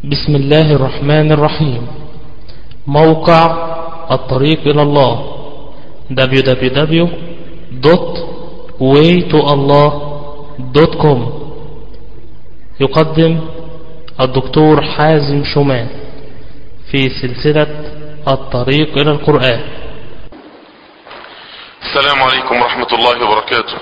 بسم الله الرحمن الرحيم. موقع الطريق إلى الله www.waytoallah.com يقدم الدكتور حازم شومان في سلسلة الطريق إلى القرآن. السلام عليكم ورحمة الله وبركاته.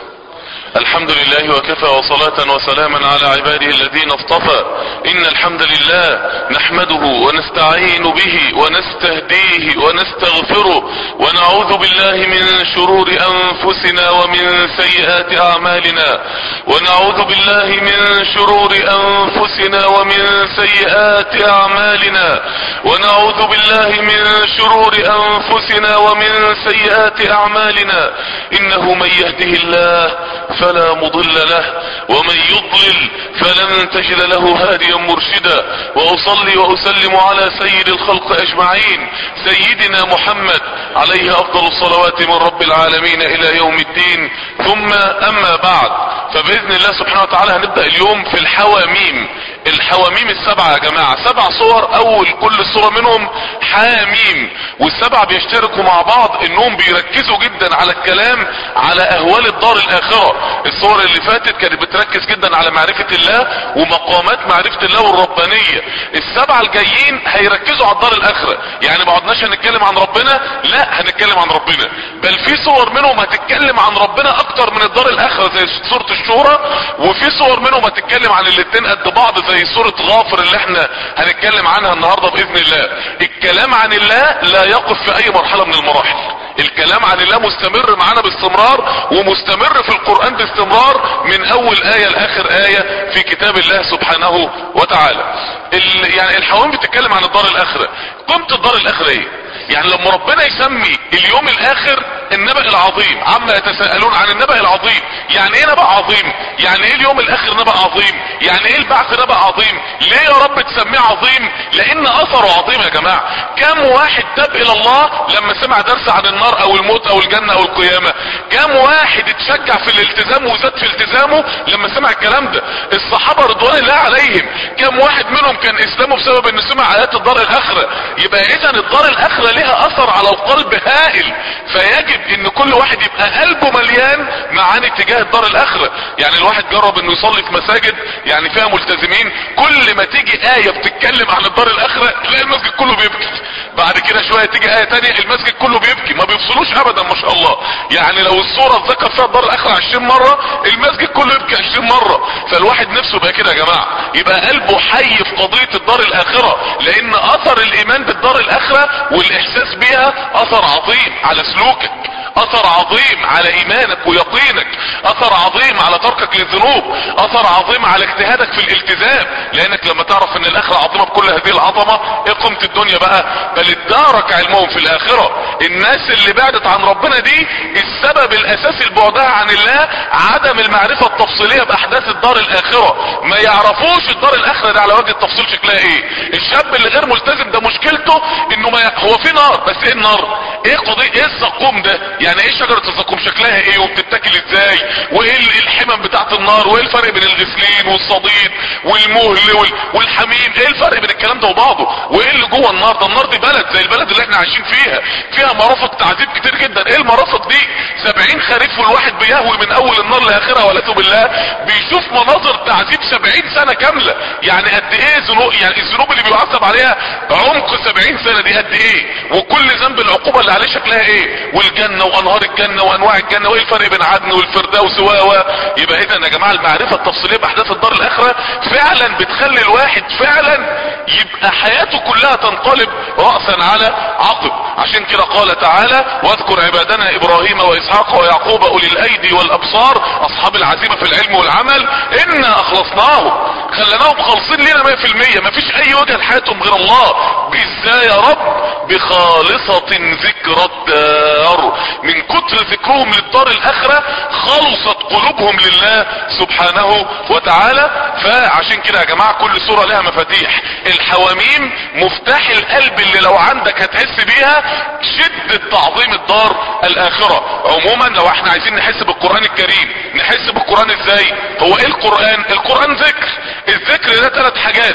الحمد لله وكفى وصلاة وسلاما على عباده الذين اصطفى. إن الحمد لله نحمده ونستعين به ونستهديه ونستغفره ونعوذ بالله من شرور أنفسنا ومن سيئات أعمالنا ونعوذ بالله من شرور أنفسنا ومن سيئات أعمالنا ونعوذ بالله من شرور أنفسنا ومن سيئات أعمالنا. إنه من يهده الله فلا مضل له ومن يضلل فلن تجد له هاديا مرشدا. واصلي واسلم على سيد الخلق اجمعين سيدنا محمد عليه افضل الصلوات من رب العالمين الى يوم الدين. ثم اما بعد، فباذن الله سبحانه وتعالى هنبدأ اليوم في الحواميم. الحواميم السبعة يا جماعة، 7 صور، اول كل صورة منهم حاميم، والسبعة بيشتركوا مع بعض انهم بيركزوا جدا على الكلام على اهوال الدار الاخرة. الصور اللي فاتت كانت بتركز جدا على معرفة الله ومقامات معرفة الله والربانية. السبعة الجايين هيركزوا على الدار الاخرة، يعني ما عدناش هنتكلم عن ربنا، لا هنتكلم عن ربنا، بل في صور منهم هتتكلم عن ربنا اكتر من الدار الاخرة زي سورة الشورى، وفي صور منهم هتتكلم عن الاتنين قد بعض زي سورة غافر اللي احنا هنتكلم عنها النهاردة باذن الله. الكلام عن الله لا يقف في اي مرحلة من المراحل، الكلام عن الله مستمر معانا باستمرار ومستمر في القرآن باستمرار من اول آية لاخر آية في كتاب الله سبحانه وتعالى. يعني الحواميم بتتكلم عن الدار الاخرة. قيمة الدار الاخرة ايه؟ يعني لما ربنا يسمي اليوم الاخر النبأ العظيم، عما يتساءلون عن النبأ العظيم، يعني ايه نبأ عظيم؟ يعني ايه اليوم الاخر نبأ عظيم؟ يعني ايه البعث نبأ عظيم؟ ليه يا رب تسميه عظيم؟ لان اثره عظيم يا جماعة. كم واحد تاب الى الله لما سمع درس عن النار او الموت او الجنة او القيامة؟ كم واحد اتشجع في الالتزام وزاد في التزامه لما سمع الكلام ده؟ الصحابة رضوان الله عليهم كم واحد منهم كان اسلامه بسبب انه سمع ايات الدار الاخرة؟ يبقى اذا الدار الاخرة لها اثر على القلب هائل، فيجب ان كل واحد يبقى قلبه مليان معاني اتجاه الدار الاخرة. يعني الواحد جرب انه يصلي في مساجد يعني فيها ملتزمين، كل ما تيجي آية بتتكلم عن الدار الاخرة تلاقي المسجد كله بيبكي، بعد كده شوية تيجي آية تانية المسجد كله بيبكي، ما بيفصلوش ابدا ما شاء الله. يعني لو الصورة اتذكر فيها الدار الاخرة 20 مرة المسجد كله يبكي 20 مرة. فالواحد نفسه بقى كده يا جماعة، يبقى قلبه حي في قضية الدار الاخرة، لان اثر الايمان بالدار الاخرة والاحساس بيها اثر عظيم على سلوكك، اثر عظيم على ايمانك ويقينك، اثر عظيم على تركك للذنوب، اثر عظيم على اجتهادك في الالتزام، لانك لما تعرف ان الاخرة عظيمة بكل هذه العظمة ايه قيمة الدنيا بقى؟ بل ادارك علمهم في الاخرة. الناس اللي بعدت عن ربنا دي السبب الاساسي لبعدها عن الله عدم المعرفة التفصيلية باحداث الدار الاخرة، ما يعرفوش الدار الاخرة ده على وجه التفصيل شكلها ايه. الشاب اللي غير ملتزم ده مشكلته انه هو في نار، بس ايه النار؟ ايه قضية ايه الزقوم ده؟ يعني ايه شجرة الزقوم شكلها ايه وبتتاكل ازاي؟ وايه الحمم بتاعت النار؟ وايه الفرق بين الغسلين والصديد والمهل والحميم؟ ايه الفرق بين الكلام ده وبعضه؟ وايه اللي جوه النار ده؟ النار دي بلد زي البلد اللي احنا عايشين فيها مرافق تعذيب كتير جدا. ايه المرافق دي؟ 70 خريف والواحد بيهوي من اول النار لاخرها والعياذ بالله، بيشوف مناظر تعذيب 70 سنة كاملة. يعني قد ايه ذنوب، يعني الذنوب اللي بيعذب عليها عمق 70 سنة دي قد ايه؟ وكل ذنب العقوبة اللي عليه شكلها ايه؟ والجنة وانهار الجنة وانواع الجنة، وايه الفرق بين عدن والفردوس يبقى اذا يا جماعة المعرفة التفصيلية باحداث الدار الاخرة فعلا بتخلي الواحد فعلا يبقى حياته كلها تنقلب رأسا على عقب. عشان كده قال تعالى: واذكر عبادنا ابراهيم واسحاق ويعقوب اولي الايدي والابصار اصحاب العزيمة في العلم والعمل انا اخلصناهم، خلناهم خالصين لنا 100%، مفيش اي وجه لحياتهم غير الله. ازاي يا رب؟ بخالصة ذكر الدار، من كتر ذكرهم للدار الاخرة خلصت قلوبهم لله سبحانه وتعالى. فعشان كده يا جماعة كل سورة لها مفاتيح. الحواميم مفتاح القلب اللي لو عندك هتحس بيها شدة تعظيم الدار الاخرة. عموما لو احنا عايزين نحس بالقرآن الكريم نحس بالقرآن ازاي؟ هو ايه القرآن؟ القرآن ذكر. الذكر ده 3 حاجات: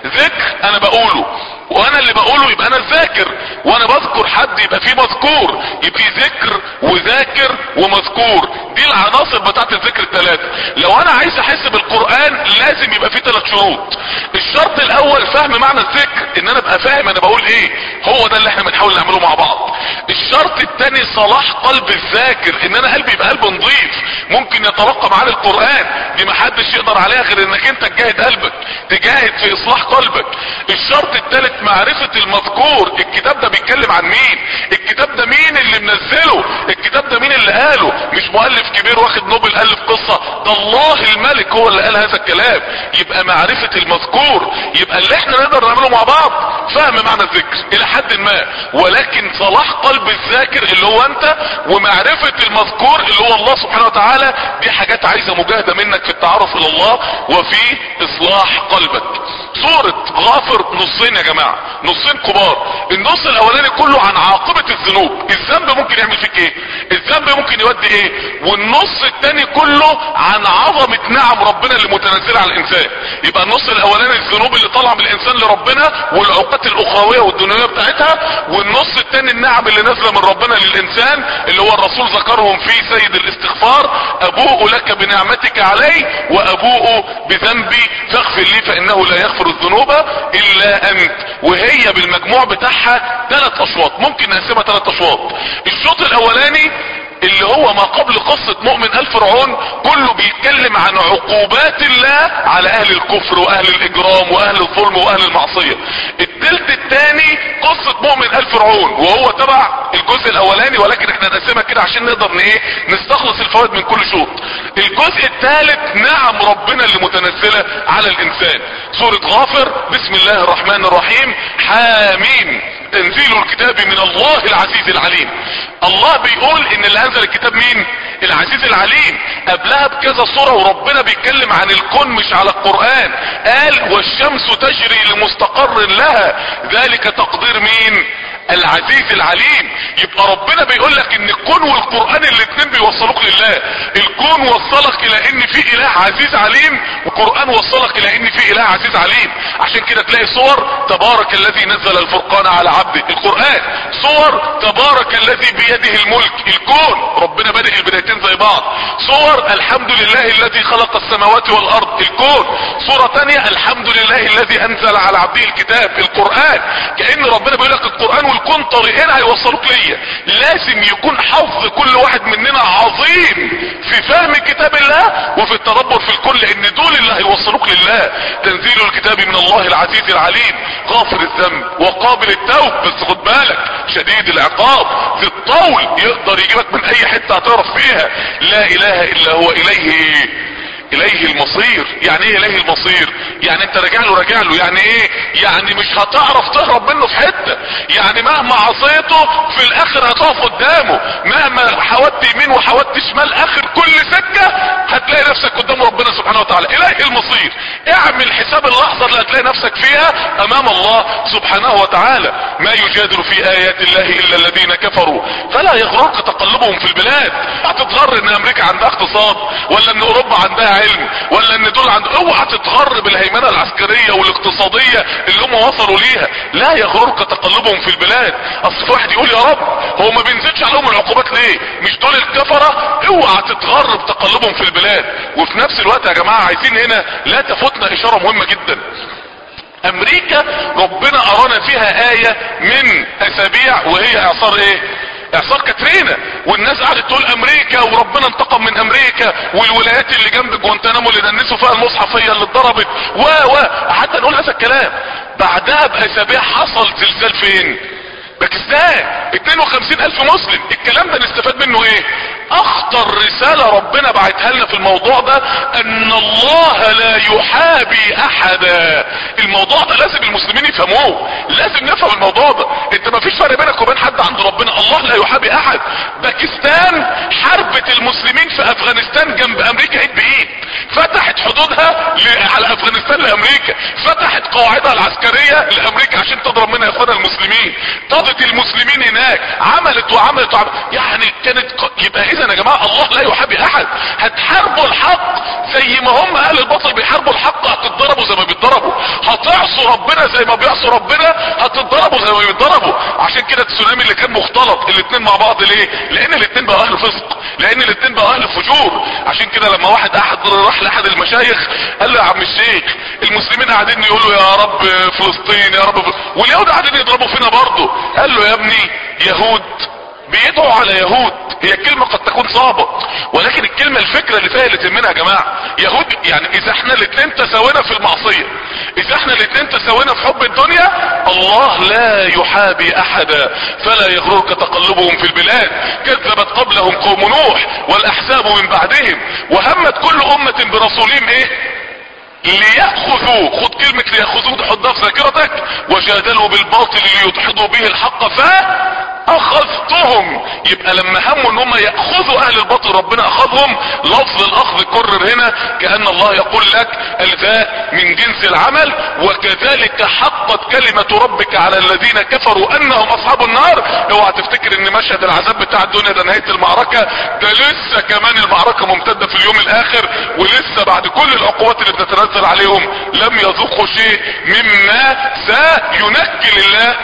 ذكر انا بقوله، وانا اللي بقوله يبقى انا الذاكر، وانا بذكر حد يبقى فيه مذكور، يبقى فيه ذكر وذاكر ومذكور. دي العناصر بتاعت الذكر الثلاثة. لو انا عايز احس بالقرآن لازم يبقى فيه 3 شروط. الشرط الاول فهم معنى الذكر، ان انا ابقى فاهم انا بقول ايه، هو ده اللي احنا بنحاول نعمله مع بعض. الشرط الثاني صلاح قلب الذاكر، ان انا قلبي يبقى قلب نظيف ممكن يترقى معاه القرآن، دي محدش يقدر عليها غير انك انت تجاهد قلبك، تجاهد في اصلاح قلبك. الشرط الثالث معرفة المذكور، الكتاب ده بيتكلم عن مين، الكتاب ده مين اللي منزله، الكتاب ده مين اللي قاله، مش مؤلف كبير واخد نوبل الف قصة، ده الله الملك هو اللي قال هذا الكلام. يبقى معرفة المذكور، يبقى اللي احنا نقدر نعمله مع بعض فهم معنى الذكر الى حد ما، ولكن صلاح قلب الذاكر اللي هو انت، ومعرفة المذكور اللي هو الله سبحانه وتعالى، دي حاجات عايزة مجاهدة منك في التعرف الى الله وفي اصلاح قلبك. سورة غافر نصين يا جماعة، نصين كبار. النص الاولاني كله عن عاقبة الذنوب، الذنب ممكن يعمل فيك ايه، الذنب ممكن يودي ايه، والنص التاني كله عن عظمة نعم ربنا اللي متنزلة على الانسان. يبقى النص الاولاني الذنوب اللي طالعه من الانسان لربنا والعقوبات الاخروية والدنيوية بتاعتها، والنص التاني النعم اللي نازلة من ربنا للانسان اللي هو الرسول ذكرهم في سيد الاستغفار: ابوء لك بنعمتك علي وابوء بذنبي فاغفر لي فانه لا يغفر الذنوب الا انت. وهي بالمجموع بتاعها 3 اشواط، ممكن نقسمها 3 اشواط. الشوط الاولاني اللي هو ما قبل قصة مؤمن آل فرعون كله بيتكلم عن عقوبات الله على اهل الكفر واهل الاجرام واهل الظلم واهل المعصية. التلت الثاني قصة مؤمن آل فرعون وهو تبع الجزء الاولاني، ولكن احنا نقسمها كده عشان نقدر نستخلص الفوائد من كل شوط. الجزء الثالث نعم ربنا اللي متنزلة على الانسان. سورة غافر بسم الله الرحمن الرحيم حاميم تنزيل الكتاب من الله العزيز العليم. الله بيقول ان اللي انزل الكتاب مين؟ العزيز العليم. قبلها بكذا صورة وربنا بيتكلم عن الكون مش على القرآن، قال والشمس تجري لمستقر لها، ذلك تقدير مين؟ العزيز العليم. يبقى ربنا بيقول لك ان الكون والقرآن الاثنين بيوصلوك لله. الكون وصلك الى ان في اله عزيز عليم، والقرآن وصلك الى ان في اله عزيز عليم. عشان كده تلاقي صور تبارك الذي نزل الفرقان على عبده، القرآن. صور تبارك الذي بيده الملك، الكون، ربنا بادئ البدايتين زي بعض. صور الحمد لله الذي خلق السماوات والارض، الكون. صورة تانية الحمد لله الذي انزل على عبده الكتاب، القرآن. كأن ربنا بيقول لك القرآن والكون طريقين هيوصلوك ليا. لازم يكون حظ كل واحد مننا عظيم في فهم كتاب الله وفي التدبر في الكون، لان دول اللي هيوصلوك لله. تنزيل الكتاب من الله العزيز العليم، غافر الذنب وقابل التوب، بس خد بالك شديد العقاب ذي الطول، يقدر يجيبك من اي حتة هتعرف فيها. لا اله الا هو اليه المصير. يعني ايه اليه المصير؟ يعني انت راجع له. يعني ايه؟ يعني مش هتعرف تهرب منه في حتة. يعني مهما عصيته في الاخر هتقف قدامه، مهما حاولت يمين وحاولت شمال اخر كل سكة هتلاقي نفسك قدام ربنا سبحانه وتعالى. اليه المصير. اعمل حساب اللحظة اللي هتلاقي نفسك فيها امام الله سبحانه وتعالى. ما يجادل في ايات الله الا الذين كفروا فلا يغرك تقلبهم في البلاد. هتتغر ان امريكا عندها اقتصاد، ولا ان اوروبا عندها علم، ولا ان دول اوعى تتغر بالهيمنة العسكرية والاقتصادية اللي هم وصلوا ليها. لا يغرك تقلبهم في البلاد. اصل واحد يقول يا رب هو ما بينزلش عليهم العقوبات ليه؟ مش دول الكفرة؟ اوعى تتغر بتقلبهم في البلاد. وفي نفس الوقت يا جماعة عايزين هنا لا تفوتنا اشارة مهمة جدا. امريكا ربنا ارانا فيها آية من اسابيع وهي اعصار ايه؟ اعصار كاترينا. والناس قعدت تقول امريكا وربنا انتقم من امريكا، والولايات اللي جنب جوانتانامو اللي دنسوا فيها المصحف هي اللي اتضربت حتى نقول هذا الكلام. بعدها باسابيع حصل زلزال فين؟ باكستان، 52,000 مسلم. الكلام ده نستفاد منه ايه؟ اخطر رسالة ربنا بعتها لنا في الموضوع ده ان الله لا يحابي احدا. الموضوع ده لازم المسلمين يفهموه، لازم نفهم الموضوع ده. انت ما فيش فرق بينك وبين حد عند ربنا، الله لا يحابي احد. باكستان حربت المسلمين في افغانستان جنب امريكا ايد بايد، فتحت حدودها على افغانستان لامريكا، فتحت قواعدها العسكرية لامريكا عشان تضرب منها اخوانها المسلمين، طردت المسلمين هناك، عملت وعملت وعملت. يعني كانت يبقى اذا يا جماعة الله لا يحابي احد. هتحاربوا الحق زي ما هم اهل الباطل بيحاربوا الحق، هتتضربوا زي ما بيتضربوا. هتعصوا ربنا زي ما بيعصوا ربنا، هتتضربوا زي ما بيتضربوا. عشان كده التسونامي اللي كان مختلط الاتنين مع بعض، ليه؟ لان الاتنين بقوا اهل فسق، لان الاتنين بقوا اهل فجور. عشان كده لما احد راح لاحد المشايخ قال له يا عم الشيخ المسلمين قاعدين يقولوا يا رب فلسطين يا رب واليهود قاعدين يضربوا فينا برضه. قال له يا ابني يهود بيدعوا على يهود، هي الكلمة قد تكون صعبة ولكن الكلمة الفكرة اللي فيها اللي تهمنا يا جماعة. يهود يعني اذا احنا الاتنين تساوينا في المعصية، اذا احنا الاتنين تساوينا في حب الدنيا، الله لا يحابي احدا فلا يغررك تقلبهم في البلاد، كذبت قبلهم قوم نوح والاحزاب من بعدهم وهمت كل امة برسولهم ايه؟ ليأخذوا. خد كلمة ليأخذوا تحطها في ذاكرتك. وجادلوا بالباطل ليدحضوا به الحق فأخذتهم. يبقى لما هموا ان هم يأخذوا اهل الباطل ربنا اخذهم. لفظ الاخذ كرر هنا كأن الله يقول لك الذا من جنس العمل وكذلك حقت كلمة ربك على الذين كفروا انهم اصحاب النار. اوعى تفتكر ان مشهد العذاب بتاع الدنيا ده نهاية المعركة، ده لسه كمان المعركة ممتدة في اليوم الاخر، ولسه بعد كل العقوبات اللي بتتنزل عليهم لم يذوقوا شيء مما سينكل الله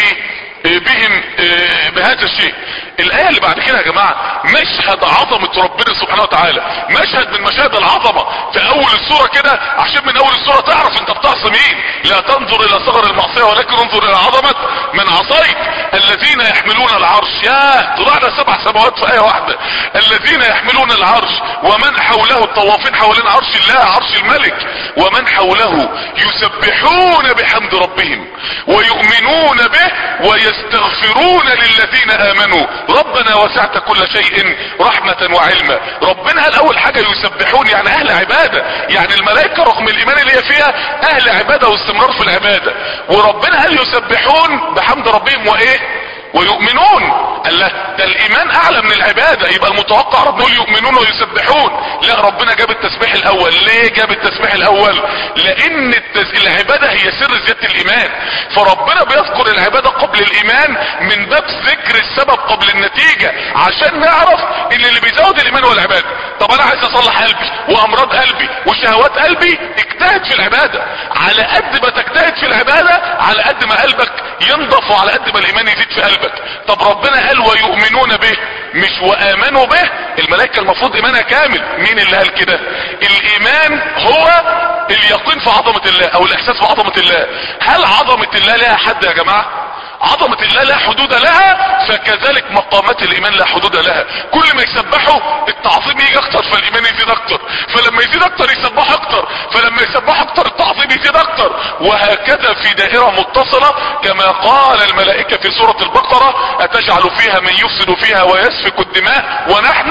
بهم بهذا الشيء. الآية اللي بعد كده يا جماعة مشهد عظمة ربنا سبحانه وتعالى، مشهد من مشاهد العظمة في اول السورة كده، عشان من اول السورة تعرف انت بتعصي مين. لا تنظر الى صغر المعصية ولكن انظر الى عظمة من عصيت. الذين يحملون العرش، ياه طلعنا 7 سماوات في آية واحدة. الذين يحملون العرش ومن حوله، الطوافين حوالين عرش الله عرش الملك، ومن حوله يسبحون بحمد ربهم ويؤمنون به ويستغفرون للذين امنوا ربنا وسعت كل شيء رحمة وعلما. ربنا قال اول حاجة يسبحون يعني اهل عبادة، يعني الملائكة رغم الايمان اللي هي فيها اهل عبادة واستمرار في العبادة. وربنا قال يسبحون بحمد ربهم وايه ويؤمنون. قال له ده الايمان اعلى من العبادة، يبقى المتوقع ربنا يقول يؤمنون ويسبحون. لا ربنا جاب التسبيح الاول. ليه جاب التسبيح الاول؟ لان العبادة هي سر زيادة الايمان، فربنا بيذكر العبادة قبل الايمان من باب ذكر السبب قبل النتيجة، عشان نعرف ان اللي بيزود الايمان هو العبادة. طب انا عايز اصلح قلبي وامراض قلبي وشهوات قلبي، اجتهد في العبادة. على قد ما تجتهد في العبادة على قد ما قلبك ينضف وعلى قد ما الايمان يزيد في قلبك. طب ربنا قال ويؤمنون به مش وامنوا به. الملائكة المفروض ايمانها كامل. مين اللي قال كده؟ الايمان هو اليقين في عظمة الله او الاحساس بعظمة الله. هل عظمة الله لها حد يا جماعة؟ عظمة الله لا حدود لها، فكذلك مقامات الايمان لا حدود لها. كل ما يسبحوا التعظيم يجي اكتر فالايمان يزيد اكتر، فلما يزيد اكتر يسبح اكتر، فلما يسبح اكتر التعظيم يزيد اكتر، وهكذا في دائرة متصلة. كما قال الملائكة في سورة البقرة اتجعل فيها من يفسد فيها ويسفك الدماء ونحن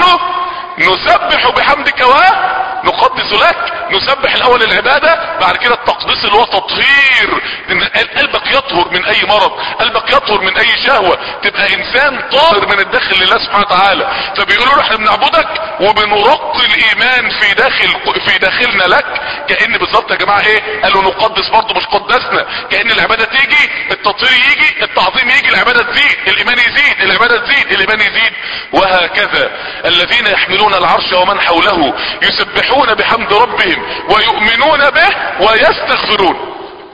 نسبح بحمدك ونقدس لك. نسبح الاول العبادة، بعد كده التقديس اللي هو تطهير قلبك يطهر من اي مرض، قلبك يطهر من اي شهوة، تبقى انسان طاهر من الداخل لله سبحانه وتعالى. فبيقولوا له احنا بنعبدك وبنرقي الايمان في داخلنا لك. كأن بالظبط يا جماعة ايه قالوا نقدس برضه مش قدسنا، كأن العبادة تيجي التطهير يجي التعظيم يجي العبادة تزيد الايمان يزيد العبادة تزيد الايمان يزيد وهكذا. الذين يحملون العرش ومن حوله يسبحون بحمد ربهم ويؤمنون به ويستغفرون.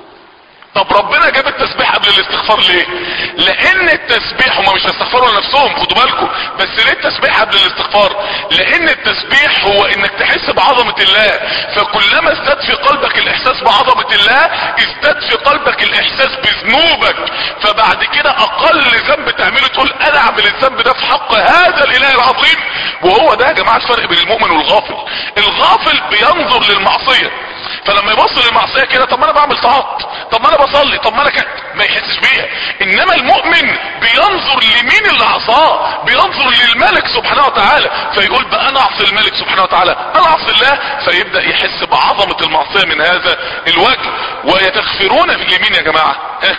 طب ربنا جاب التسبيح قبل الاستغفار ليه؟ لان التسبيح هما مش هيستغفروا لنفسهم، خدوا بالكم، بس ليه التسبيح قبل الاستغفار؟ لان التسبيح هو انك تحس بعظمة الله، فكلما ازداد في قلبك الاحساس بعظمة الله ازداد في قلبك الاحساس بذنوبك، فبعد كده اقل ذنب تعمله تقول انا اعمل الذنب ده في حق هذا الاله العظيم. وهو ده يا جماعة الفرق بين المؤمن والغافل. الغافل بينظر للمعصية، فلما يبص للمعصية كده طب ما انا بعمل طاعات، طب ما انا بصلي، طب ما انا ما يحسش بيها. انما المؤمن بينظر لمين اللي عصاه، بينظر للملك سبحانه وتعالى، فيقول بقى انا اعصي الملك سبحانه وتعالى، انا اعصي الله، فيبدأ يحس بعظمة المعصية من هذا الوجه. ويستغفرون لمين يا جماعة؟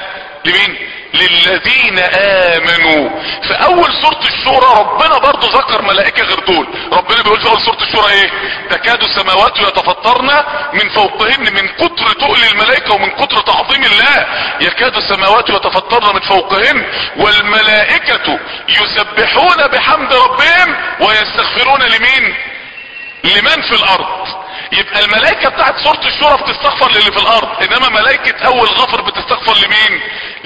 لمين؟ للذين امنوا. في اول سورة الشورى ربنا برضو ذكر ملائكة غير دول. ربنا بيقول في اول سورة الشورى ايه؟ تكاد السماوات يتفطرن من فوقهن من كتر تقل الملائكة ومن كتر تعظيم الله. يكاد السماوات يتفطرن من فوقهن والملائكة يسبحون بحمد ربهم ويستغفرون لمين؟ لمن في الارض. يبقى الملائكة بتاعت سورة الشورى بتستغفر للي في الارض، انما ملائكة اول غفر بتستغفر لمين؟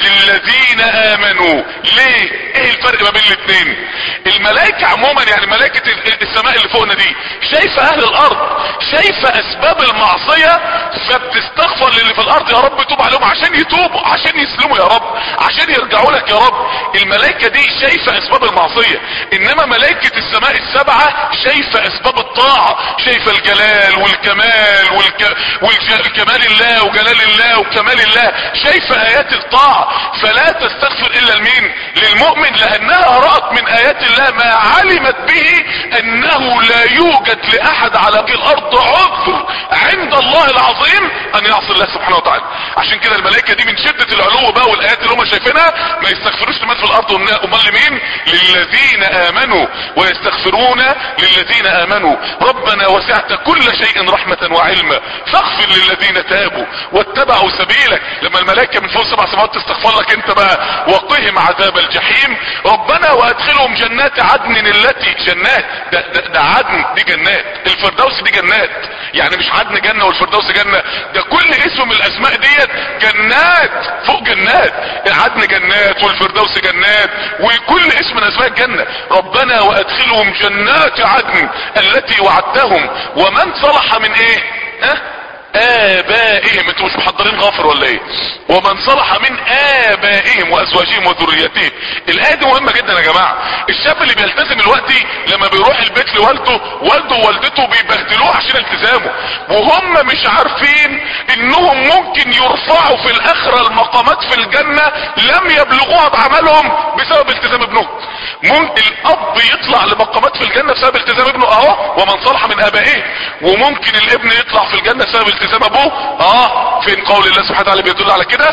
للذين امنوا. ليه؟ ايه الفرق ما بين الاثنين؟ الملائكة عموما يعني ملائكة السماء اللي فوقنا دي شايفة اهل الارض، شايفة اسباب المعصية، فبتستغفر للي في الارض يا رب توب عليهم عشان يتوبوا، عشان يسلموا يا رب، عشان يرجعوا لك يا رب. الملائكة دي شايفة اسباب المعصية، انما ملائكة السماء السبعة شايفة اسباب الطاعة، شايفة الجلال والكمال والكمال الله وجلال الله وكمال الله، شايفة ايات الطاعة. فلا تستغفر الا لمين؟ للمؤمن، لانها رأت من ايات الله ما علمت به انه لا يوجد لاحد على وجه الارض عذر عند الله العظيم ان يعصي الله سبحانه وتعالى. عشان كده الملائكة دي من شدة العلو بقى والايات اللي هم شايفينها ما يستغفروش لمن في الارض. امال لمين؟ للذين امنوا ويستغفرون للذين امنوا. ربنا وسعت كل شيء رحمة وعلما فاغفر للذين تابوا واتبعوا سبيلك. لما الملائكة من فوق 7 سماوات تستغفر لك انت بقى، وقهم عذاب الجحيم. ربنا وادخلهم جنات عدن التي جنات ده عدن دي جنات، الفردوس دي جنات، يعني مش عدن جنة والفردوس جنة، ده كل اسم من الاسماء ديت جنات فوق جنات. عدن جنات والفردوس جنات وكل اسم من اسماء الجنة. ربنا وادخلهم جنات عدن التي وعدتهم ومن صلح من ايه؟ آبائهم. انتوا مش محضرين غافر ولا ايه؟ ومن صلح من آبائهم وازواجهم وذريتهم. الآية دي مهمة جدا يا جماعة. الشاب اللي بيلتزم دلوقتي لما بيروح البيت لوالده، والده ووالدته بيبهدلوه عشان التزامه، وهم مش عارفين انهم ممكن يرفعوا في الاخرة المقامات في الجنة لم يبلغوها بعملهم بسبب التزام ابنهم. ممكن الاب يطلع لمقامات في الجنة بسبب التزام ابنه اهو، ومن صلح من آبائهم، وممكن الابن يطلع في الجنة بسبب التزام ابوه. فين قول الله سبحانه وتعالى بيدل على كده؟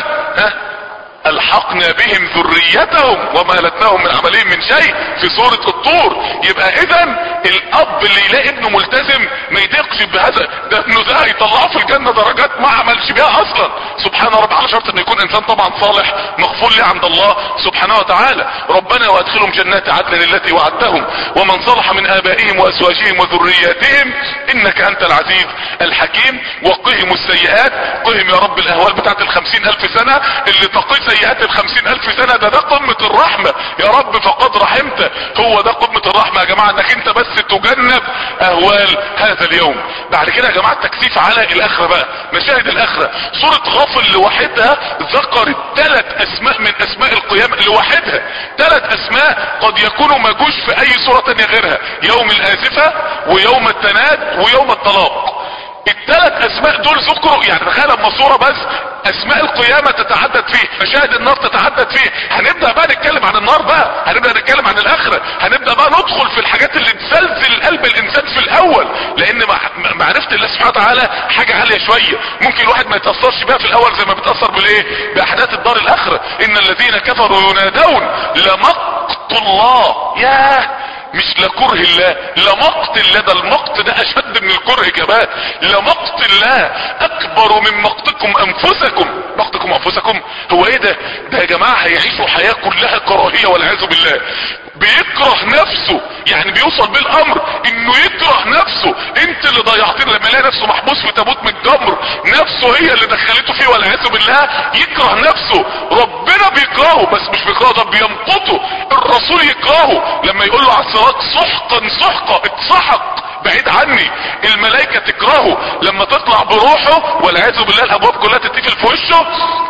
الحقنا بهم ذريتهم وما لتناهم من عملهم من شيء في سورة الطور. يبقى اذا الاب اللي يلاقي ابنه ملتزم ما يدقش بهذا، ده ابنه ده هيطلعه في الجنة درجات ما عملش بيها اصلا. سبحان رب، على شرط ان يكون انسان طبعا صالح مغفور له عند الله سبحانه وتعالى. ربنا وادخلهم جنات عدن التي وعدتهم ومن صلح من ابائهم وازواجهم وذرياتهم انك انت العزيز الحكيم. وقهم السيئات، قهم يا رب الاهوال بتاعت 50,000 سنة اللي تقي سيئات 50,000 سنة، ده قمة الرحمة يا رب، فقد رحمته. هو ده قمة الرحمة يا جماعة، انك انت بس تجنب اهوال هذا اليوم. بعد كده يا جماعة التكثيف على الاخرة بقى، مشاهد الاخرة. سورة غافر لوحدها ذكرت 3 اسماء من اسماء القيامة لوحدها، 3 اسماء قد يكونوا ما جوش في اي سورة تانية غيرها: يوم الازفة ويوم التناد ويوم الطلاق. ال3 اسماء دول ذكروا، يعني تخيل اما صورة بس اسماء القيامة تتعدد فيه، مشاهد النار تتعدد فيه. هنبدأ بقى نتكلم عن النار بقى، هنبدأ نتكلم عن الاخرة، هنبدأ بقى ندخل في الحاجات اللي تزلزل قلب الانسان في الاول، لان معرفة الله سبحانه وتعالى حاجة عالية شوية، ممكن الواحد ما يتأثرش بيها في الاول زي ما بيتأثر بالايه؟ باحداث الدار الاخرة. ان الذين كفروا ينادون لمقت الله. ياه، مش لكره الله، لمقت الله. ده المقت ده اشد من الكره كمان. لمقت الله اكبر من مقتكم انفسكم. مقتكم انفسكم هو ايه ده؟ ده يا جماعة هيعيشوا حياة كلها كراهية والعياذ بالله. بيكره نفسه، يعني بيوصل بالامر انه يكره نفسه. انت اللي ضيعتين. لما يلاقي نفسه محبوس في تابوت من الجمر، نفسه هي اللي دخلته فيه والعياذ بالله، يكره نفسه. ربنا بيكرهه، بس مش بيكرهه، ده بيمقته. الرسول يكرهه لما يقول له على الصراط سحقا سحقا، اتسحق بعيد عني. الملائكة تكرهه لما تطلع بروحه والعياذ بالله، الابواب كلها تتقفل في وشه،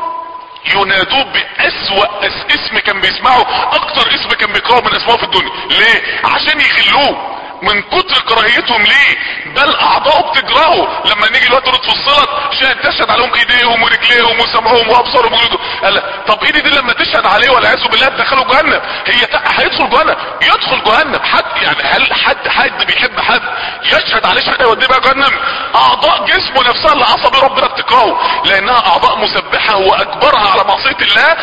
ينادوه بأسوأ اسم كان بيسمعه، اكتر اسم كان بيكرهه من اسمائه في الدنيا. ليه؟ عشان يخلوه من كتر كراهيتهم ليه. بل اعضاؤه بتجرهه. لما نيجي الوقت نطفي الصلاه تشهد عليهم ايديهم ورجليهم وسمعهم وابصارهم وجلودهم، قال طب ايه دي لما تشهد عليه والعياذ بالله تدخله جهنم؟ هيدخل جهنم، يدخل جهنم. حد يعني هل حد بيحب حد يشهد عليه شهاده يوديه بقى جهنم؟ اعضاء جسمه نفسها اللي عصبي ربنا بتكرهه لانها اعضاء مسبحه واجبرها على معصيه الله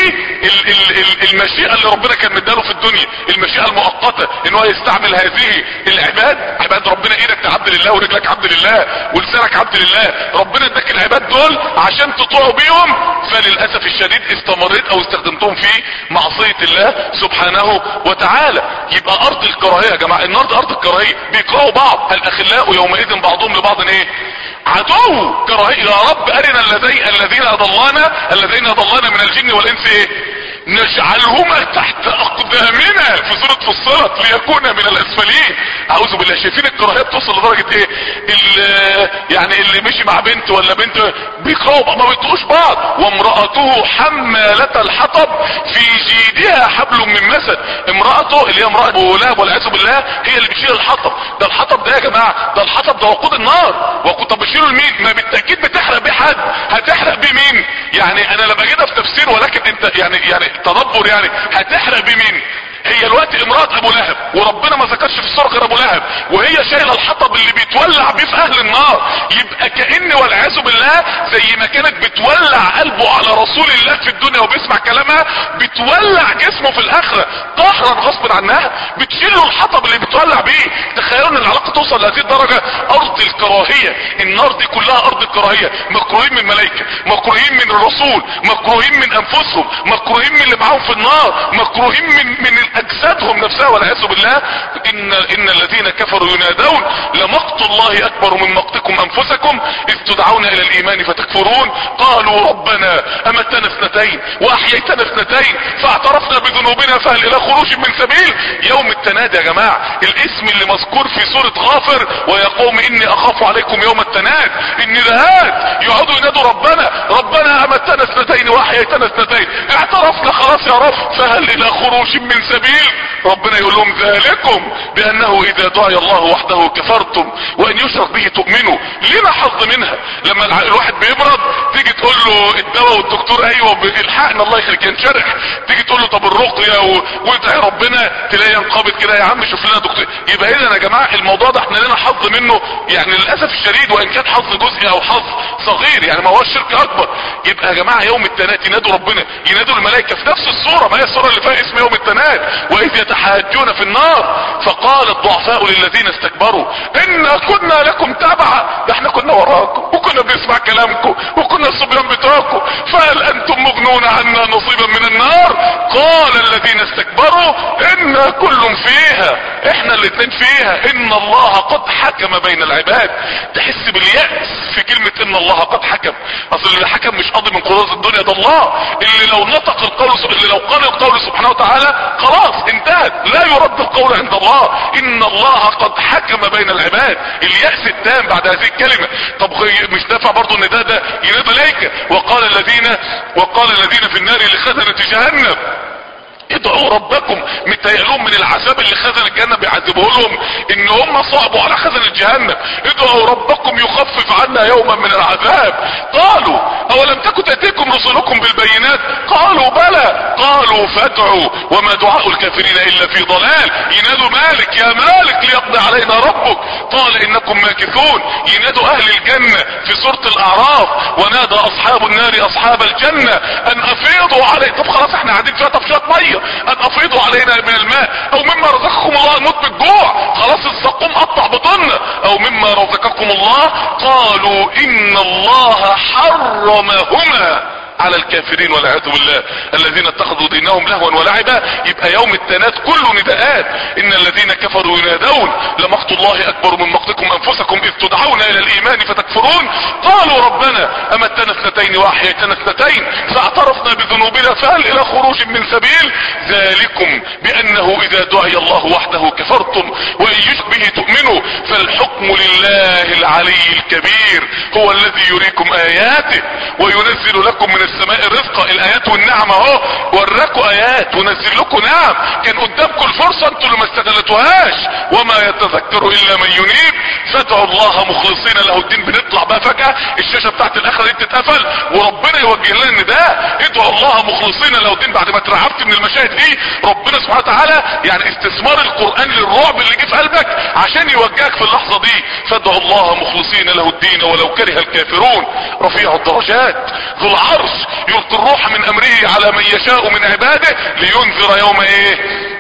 بالمشيئه اللي ربنا كان مداله في الدنيا، المشيئه المؤقته ان هو يستعمل هذه العباد. عباد ربنا، ايدك عبد لله ورجلك عبد لله ولسانك عبد لله، ربنا اداك العباد دول عشان تطيعوا بيهم، فللاسف الشديد استمريت او استخدمتهم في معصيه الله سبحانه وتعالى. يبقى ارض الكراهيه يا جماعه، النهارده ارض الكراهيه، بيكرهوا بعض. الاخلاء يومئذ بعضهم لبعض ايه؟ عدو كراهيه. يا رب ارنا الذين اضلانا من الجن والانس ايه؟ نجعلهما تحت اقدامنا في سورة فصلت ليكون من الاسفلين. اعوذ بالله. شايفين الكراهيه بتوصل لدرجه ايه؟ يعني اللي مشي مع بنت ولا بنت بيكرهوا ما بيطقوش بعض. وامرأته حمالة الحطب في جيدها حبل من مسد. امرأته اللي هي امرأة ابو لهب والعياذ بالله هي اللي بتشيل الحطب. ده الحطب ده يا جماعه، ده الحطب ده وقود النار. طب بتشيله لمين؟ ما بالتاكيد بتحرق بيه حد. هتحرق بيه مين؟ يعني انا لما اجيبها في تفسير، ولكن انت يعني تدبر، يعني هتحرق بيه مين؟ هي الوقت امرأة ابو لهب، وربنا ما ذكرش في السورة غير ابو لهب، وهي شايله الحطب اللي بيتولع بيه في اهل النار. يبقى كأن والعياذ بالله زي ما كانت بتولع قلبه على رسول الله في الدنيا وبيسمع كلامها، بتولع جسمه في الاخره قهرا غصب عنها، بتشيل له الحطب اللي بتولع بيه. تخيلوا ان العلاقه توصل لهذه الدرجه. ارض الكراهيه، النار دي كلها ارض الكراهيه. مكروهين من الملائكه، مكروهين من الرسول، مكروهين من انفسهم، مكروهين من اللي معاهم في النار، مكروهين من اجسادهم نفسها والعياذ بالله. ان الذين كفروا ينادون لمقت الله اكبر من مقتكم انفسكم اذ تدعون الى الايمان فتكفرون. قالوا ربنا امتنا اثنتين واحييتنا اثنتين فاعترفنا بذنوبنا فهل الى خروج من سبيل. يوم التناد يا جماعه، الاسم اللي مذكور في سوره غافر ويا قوم اني اخاف عليكم يوم التناد. النداءات يقعدوا ينادوا ربنا امتنا اثنتين واحييتنا اثنتين، اعترفنا خلاص يا رب فهل الى خروج من سبيل. ربنا يقول لهم ذلكم بانه اذا دعي الله وحده كفرتم وان يشرك به تؤمنوا. لنا حظ منها. لما الواحد بيبرد تيجي تقول له الدواء والدكتور ايوه الحقنا الله يخليك ينشرح، تيجي تقول له طب الرقيه وادعي ربنا تلاقي ينقبض كده يا عم شوف لنا دكتور. يبقى اذا يا جماعه الموضوع ده احنا لنا حظ منه، يعني للاسف الشديد وان كان حظ جزئي او حظ صغير، يعني ما هو الشرك اكبر. يبقى يا جماعه يوم التناد ينادوا ربنا، ينادوا الملائكه في نفس الصوره، ما هي الصوره اللي فيها اسم يوم التناد. واذ يتحاجون في النار فقال الضعفاء للذين استكبروا انا كنا لكم تبعا، ده احنا كنا وراكم وكنا بنسمع كلامكم وكنا الصبيان بتوعكم فهل انتم مغنون عنا نصيبا من النار. قال الذين استكبروا انا كل فيها، احنا الاتنين فيها، ان الله قد حكم بين العباد. تحس باليأس في كلمة ان الله قد حكم. اصل اللي حكم مش قاضي من قضاة الدنيا، ده الله اللي لو نطق القول، اللي لو قال القول سبحانه وتعالى خلاص انتهت، لا يرد القول عند الله. ان الله قد حكم بين العباد. اليأس التام بعد هذه الكلمة. طب مش دافع برضو ان ده ينادي ملائكة وقال الذين في النار لخزنة جهنم ادعوا ربكم. متهيألهم من العذاب اللي خزن الجنة بيعذبه لهم ان هم صعبوا على خزن جهنم. ادعوا ربكم يخفف عنا يوما من العذاب. قالوا اولم تكن تأتيكم رسلكم بالبينات قالوا بلى قالوا فادعوا وما دعاء الكافرين الا في ضلال. ينادوا مالك يا مالك ليقضي علينا ربك قال انكم ماكثون. ينادوا اهل الجنة في سورة الاعراف ونادى اصحاب النار اصحاب الجنة ان افيضوا علي. طب خلاص احنا قاعدين فيها، طب شوية مية ان افيضوا علينا من الماء او مما رزقكم الله نموت بالجوع، خلاص الزقوم قطع بطننا، او مما رزقكم الله. قالوا ان الله حرمهما على الكافرين والعياذ بالله الذين اتخذوا دينهم لهوا ولعبا. يبقى يوم التناد كله نداءات. ان الذين كفروا ينادون لمقت الله اكبر من مقتكم انفسكم اذ تدعون الى الايمان فتكفرون. قالوا ربنا امتنا اثنتين واحييتنا اثنتين فاعترفنا بذنوبنا فهل الى خروج من سبيل. ذلكم بانه اذا دعي الله وحده كفرتم وان يشرك به تؤمنوا فالحكم لله العلي الكبير هو الذي يريكم اياته وينزل لكم من السماء رزقا، الايات والنعم اهو، وراكوا ايات ونزل لكم نعم، كان قدامكم الفرصة انتوا اللي ما استغلتوهاش. وما يتذكر الا من ينيب، فادعوا الله مخلصين له الدين. بنطلع بقى فجأة الشاشة بتاعت الاخرة دي بتتقفل وربنا يوجه لنا ان ده ادعوا الله مخلصين له الدين. بعد ما اترعبت من المشاهد دي، ربنا سبحانه وتعالى يعني استثمار القرآن للرعب اللي جه في قلبك عشان يوجهك في اللحظة دي. فادعوا الله مخلصين له الدين ولو كره الكافرون. رفيع الدرجات ذو العرش يلقي الروح من امره على من يشاء من عباده لينذر يوم ايه؟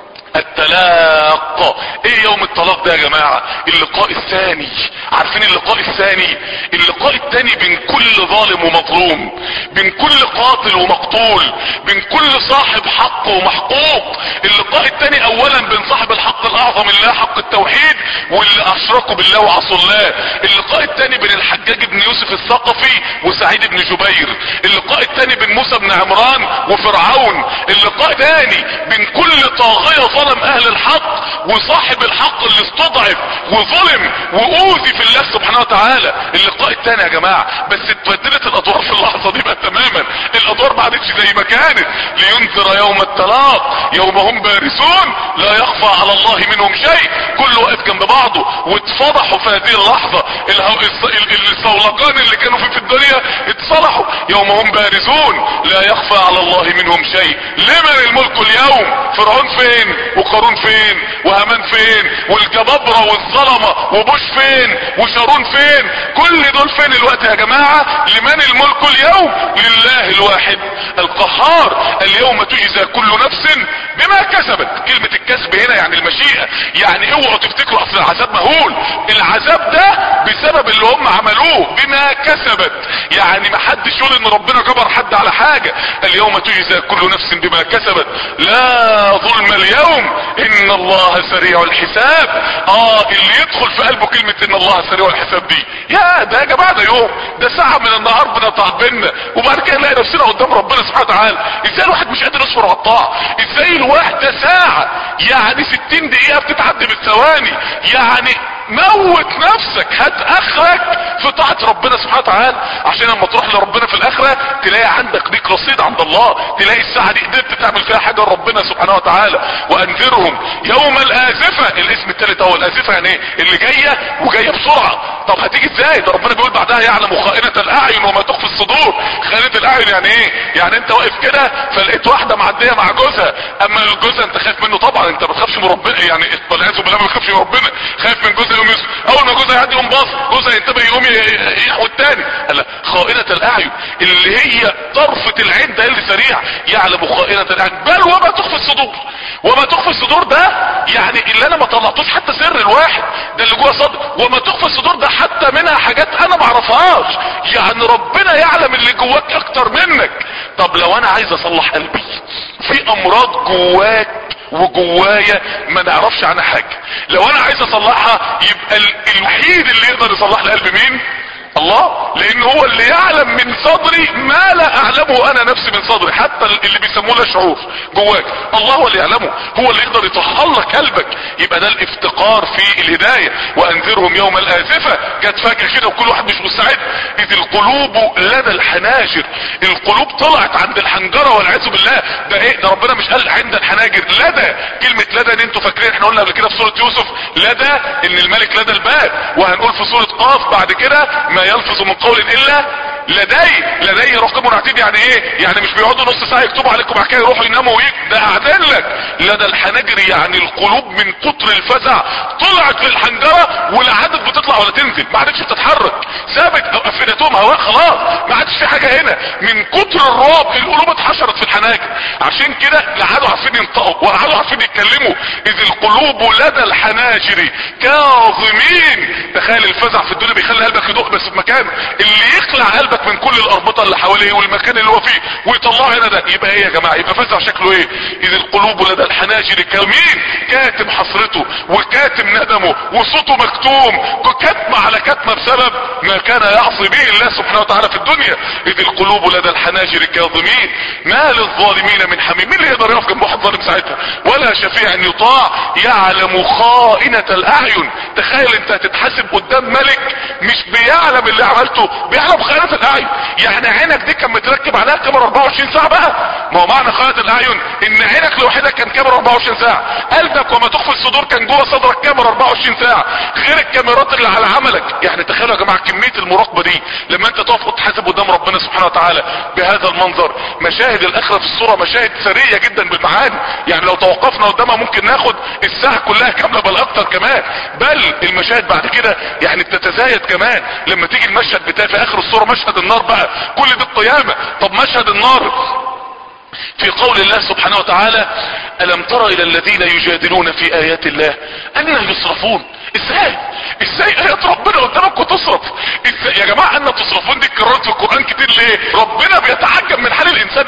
التلاق. ايه يوم الطلاق ده يا جماعة؟ اللقاء الثاني. عارفين اللقاء الثاني؟ اللقاء الثاني بين كل ظالم ومظلوم، بين كل قاتل ومقتول، بين كل صاحب حق ومحقوق. اللقاء الثاني اولا بين صاحب الحق الاعظم الله حق التوحيد واللي اشركوا بالله وعصوا الله. اللقاء الثاني بين الحجاج بن يوسف الثقفي وسعيد بن جبير. اللقاء الثاني بين موسى بن عمران وفرعون. اللقاء الثاني بين كل طاغية ظلم اهل الحق وصاحب الحق اللي استضعف وظلم واوذي في الله سبحانه وتعالى. اللقاء الثاني يا جماعة، بس اتبدلت الادوار في اللحظة دي بقى تماما. الادوار ما عادتش زي ما كانت. لينذر يوم التلاق يوم هم بارزون لا يخفى على الله منهم شيء. كله واقف جنب بعضه واتفضحوا في هذه اللحظة. الصولجان اللي كانوا فيه في الدنيا اتصلحوا. يوم هم بارزون لا يخفى على الله منهم شيء. لمن الملك اليوم؟ فرعون فين؟ وقارون فين؟ وهامان فين؟ والجبابرة والظلمة وبوش فين؟ وشارون فين؟ كل دول فين الوقت يا جماعة؟ لمن الملك اليوم؟ لله الواحد القهار. اليوم تجزى كل نفس بما كسبت. كلمة الكسب هنا يعني المشيئة. يعني اوعوا تفتكروا اصل العذاب مهول. العذاب ده بسبب اللي هم عملوه بما كسبت. يعني ما حدش يقول ان ربنا جبر حد على حاجة. اليوم تجزى كل نفس بما كسبت لا ظلم اليوم ان الله سريع الحساب. اللي يدخل في قلبه كلمة ان الله سريع الحساب دي، يا ده يا جماعة ده يوم، ده ساعة من النهار بنطلع بينا وبعد كده نلاقي نفسنا قدام ربنا سبحانه وتعالى. ازاي الواحد مش قادر يصبر على الطاعة؟ ازاي الواحد ده ساعة يعني 60 دقيقة بتتعدي بالثواني؟ يعني موت نفسك، هات اخرك في طاعة ربنا سبحانه وتعالى عشان لما تروح لربنا في الاخرة تلاقي عندك ليك رصيد عند الله، تلاقي الساعة دي قدرت تعمل فيها حاجة لربنا سبحانه وتعالى. وانذرهم يوم الازفة. الاسم الثالث هو الازفة، يعني ايه؟ اللي جاية وجاية بسرعة. طب هتيجي ازاي؟ ده ربنا بيقول بعدها يعلم خائنة الاعين وما تخفي الصدور. خائنة الاعين يعني ايه؟ يعني انت واقف كده فلقيت واحدة معدية مع جوزها، اما جوزها انت خايف منه طبعا، انت ما تخافش من ربنا، يعني والعياذ بالله ما بتخافش من ربنا، خايف من جوزها يقوم اول ما جوزها يعدي يقوم باص، جوزها ينتبه يقوم يحوي التاني. لا، خائنة الاعين اللي هي طرفة العين ده اللي سريع. يعلم خائنة الاعين بل وما تخفي الصدور. وما تخفي الصدور ده يعني اللي انا ما طلعتوش حتى سر الواحد ده اللي جوه صدر. وما تخفي الصدور ده حتى منها حاجات انا ما اعرفهاش. يعني ربنا يعلم اللي جواك اكتر منك. طب لو انا عايز اصلح قلبي، في امراض جواك وجوايا ما نعرفش عنها حاجة، لو انا عايز اصلحها يبقى الوحيد اللي يقدر يصلح لي قلبي مين؟ الله. لان هو اللي يعلم من صدري ما لا اعلمه انا نفسي من صدري، حتى اللي بيسموه الشعور جواك الله هو اللي يعلمه، هو اللي يقدر يطهر لك قلبك. يبقى ده الافتقار في الهداية. وانذرهم يوم الازفة جت فجأة كده وكل واحد مش مستعد. اذ القلوب لدى الحناجر. القلوب طلعت عند الحنجرة والعياذ بالله. ده ايه ده؟ ربنا مش قال عند الحناجر، لدى. كلمة لدى دي انتوا فاكرين احنا قلنا قبل كده في سورة يوسف لدى ان الملك لدى الباب، وهنقول في سورة قاف بعد كده ما يلفظ من قول الا لديه رقيب عتيد. يعني ايه؟ يعني مش بيقعدوا نص ساعة يكتبوا عليكم بعد كده يروحوا يناموا ويجوا، ده قاعدين لك. لدى الحناجر يعني القلوب من كتر الفزع طلعت للحنجرة ولا عادت بتطلع ولا تنزل، ما عادتش بتتحرك، ثابت افئدتهم هواء خلاص، ما عادش في حاجة هنا. من كتر الرعب القلوب اتحشرت في الحناجر. عشان كده لا عادوا عارفين ينطقوا ولا عادوا عارفين يتكلموا. اذ القلوب لدى الحناجر كاظمين. تخيل الفزع في الدنيا بيخلي قلبك يدق بس في مكانه. اللي يخلع قلبك من كل الاربطه اللي حواليه والمكان اللي هو فيه ويطلعه هنا ده يبقى ايه يا جماعة؟ يبقى فزع شكله ايه؟ اذ القلوب لدى الحناجر كاظمين، كاتم حسرته وكاتم ندمه وصوته مكتوم، كتمة على كتمة بسبب ما كان يعصي به الله سبحانه وتعالى في الدنيا. اذ القلوب لدى الحناجر كاظمين ما للظالمين من حميم. مين اللي يقدر يقف جنب واحد ظالم ساعتها؟ ولا شفيع يطاع يعلم خائنة الاعين. تخيل انت هتتحاسب قدام ملك مش بيعلم اللي عملته، بيعلم خائنة الاعين. يعني عينك دي كان متركب عليها كاميرا 24 ساعة بقى. ما هو معنى خائنة الاعين ان عينك لوحدها كان كاميرا 24 ساعة، قلبك وما تخفي الصدور كان جوه صدرك كاميرا 24 ساعة، غير الكاميرات اللي على عملك. يعني تخيلوا يا جماعة كمية المراقبة دي لما انت تقف وتحاسب قدام ربنا سبحانه وتعالى بهذا المنظر. مشاهد الاخرة في الصورة مشاهد ثرية جدا بالمعاني، يعني لو توقفنا قدامها ممكن ناخد الساعة كلها كاملة بل اكتر كمان. بل المشاهد بعد كده يعني بتتزايد كمان لما تيجي المشهد بتاع في اخر الصورة، مشهد النار بقى، كل دي القيامة. طب مشهد النار في قول الله سبحانه وتعالى ألم تر إلى الذين يجادلون في آيات الله أن يصرفون. ازاي آيات ربنا قدامك وتصرف؟ ازاي يا جماعة أن تصرفون دي اتكررت في القرآن كتير ليه؟ ربنا بيتعجب من حال الإنسان.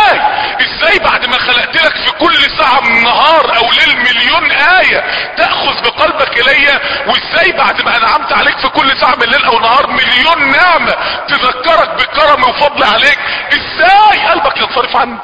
ازاي بعد ما خلقت لك في كل ساعة من نهار أو ليل مليون آية تأخذ بقلبك إلي، وازاي بعد ما أنعمت عليك في كل ساعة من الليل أو نهار مليون نعمة تذكرك بكرم وفضل عليك، ازاي قلبك ينصرف عنك؟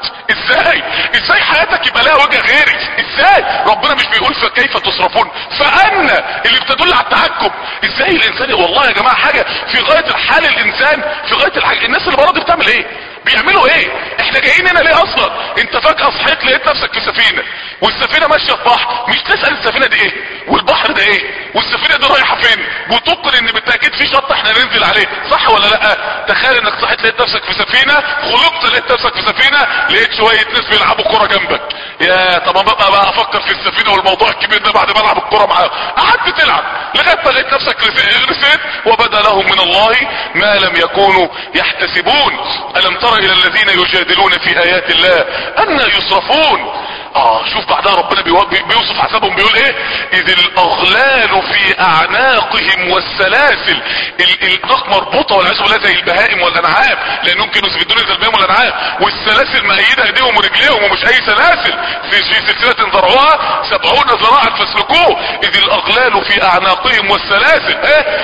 ازاي حياتك يبقى لها وجه غيري؟ ازاي ربنا مش بيقول فكيف تصرفون؟ فأن اللي بتدل على التعجب. ازاي الانسان والله يا جماعة حاجة في غاية الحال، الانسان في غاية الحاجة. الناس اللي برا دي بتعمل ايه؟ بيعملوا ايه؟ احنا جايين هنا ليه اصلا؟ انت فجأة صحيت لقيت نفسك في سفينة، والسفينة ماشية في بحر، مش تسأل السفينة دي ايه؟ والبحر ده ايه؟ والسفينة دي رايحة فين؟ وتقول ان بالتأكيد في شط احنا ننزل عليه، صح ولا لا؟ تخيل انك صحيت لقيت نفسك في سفينة، خلقت لقيت نفسك في سفينة، لقيت شوية ناس بيلعبوا كرة جنبك. يا طب بقى افكر في السفينة والموضوع الكبير ده بعد ما العب الكرة معاهم. قعدت تلعب لغاية ما لقيت نفسك رسيت وبدا لهم من الله ما لم يكونوا يحتسبون. ألم تر إلى الذين يجادلون في آيات الله أن يصرفون. شوف بعدها ربنا بيوصف عذابهم بيقول ايه؟ اذ الاغلال في اعناقهم والسلاسل. الاعناق مربوطه والعياذ بالله زي البهائم والانعام، لانهم كانوا في الدنيا زي البهائم والانعام، والسلاسل مأيده ايديهم ورجليهم ومش اي سلاسل، في سلسله ذرعها 70 ذراعا فاسلكوه. اذ الاغلال في اعناقهم والسلاسل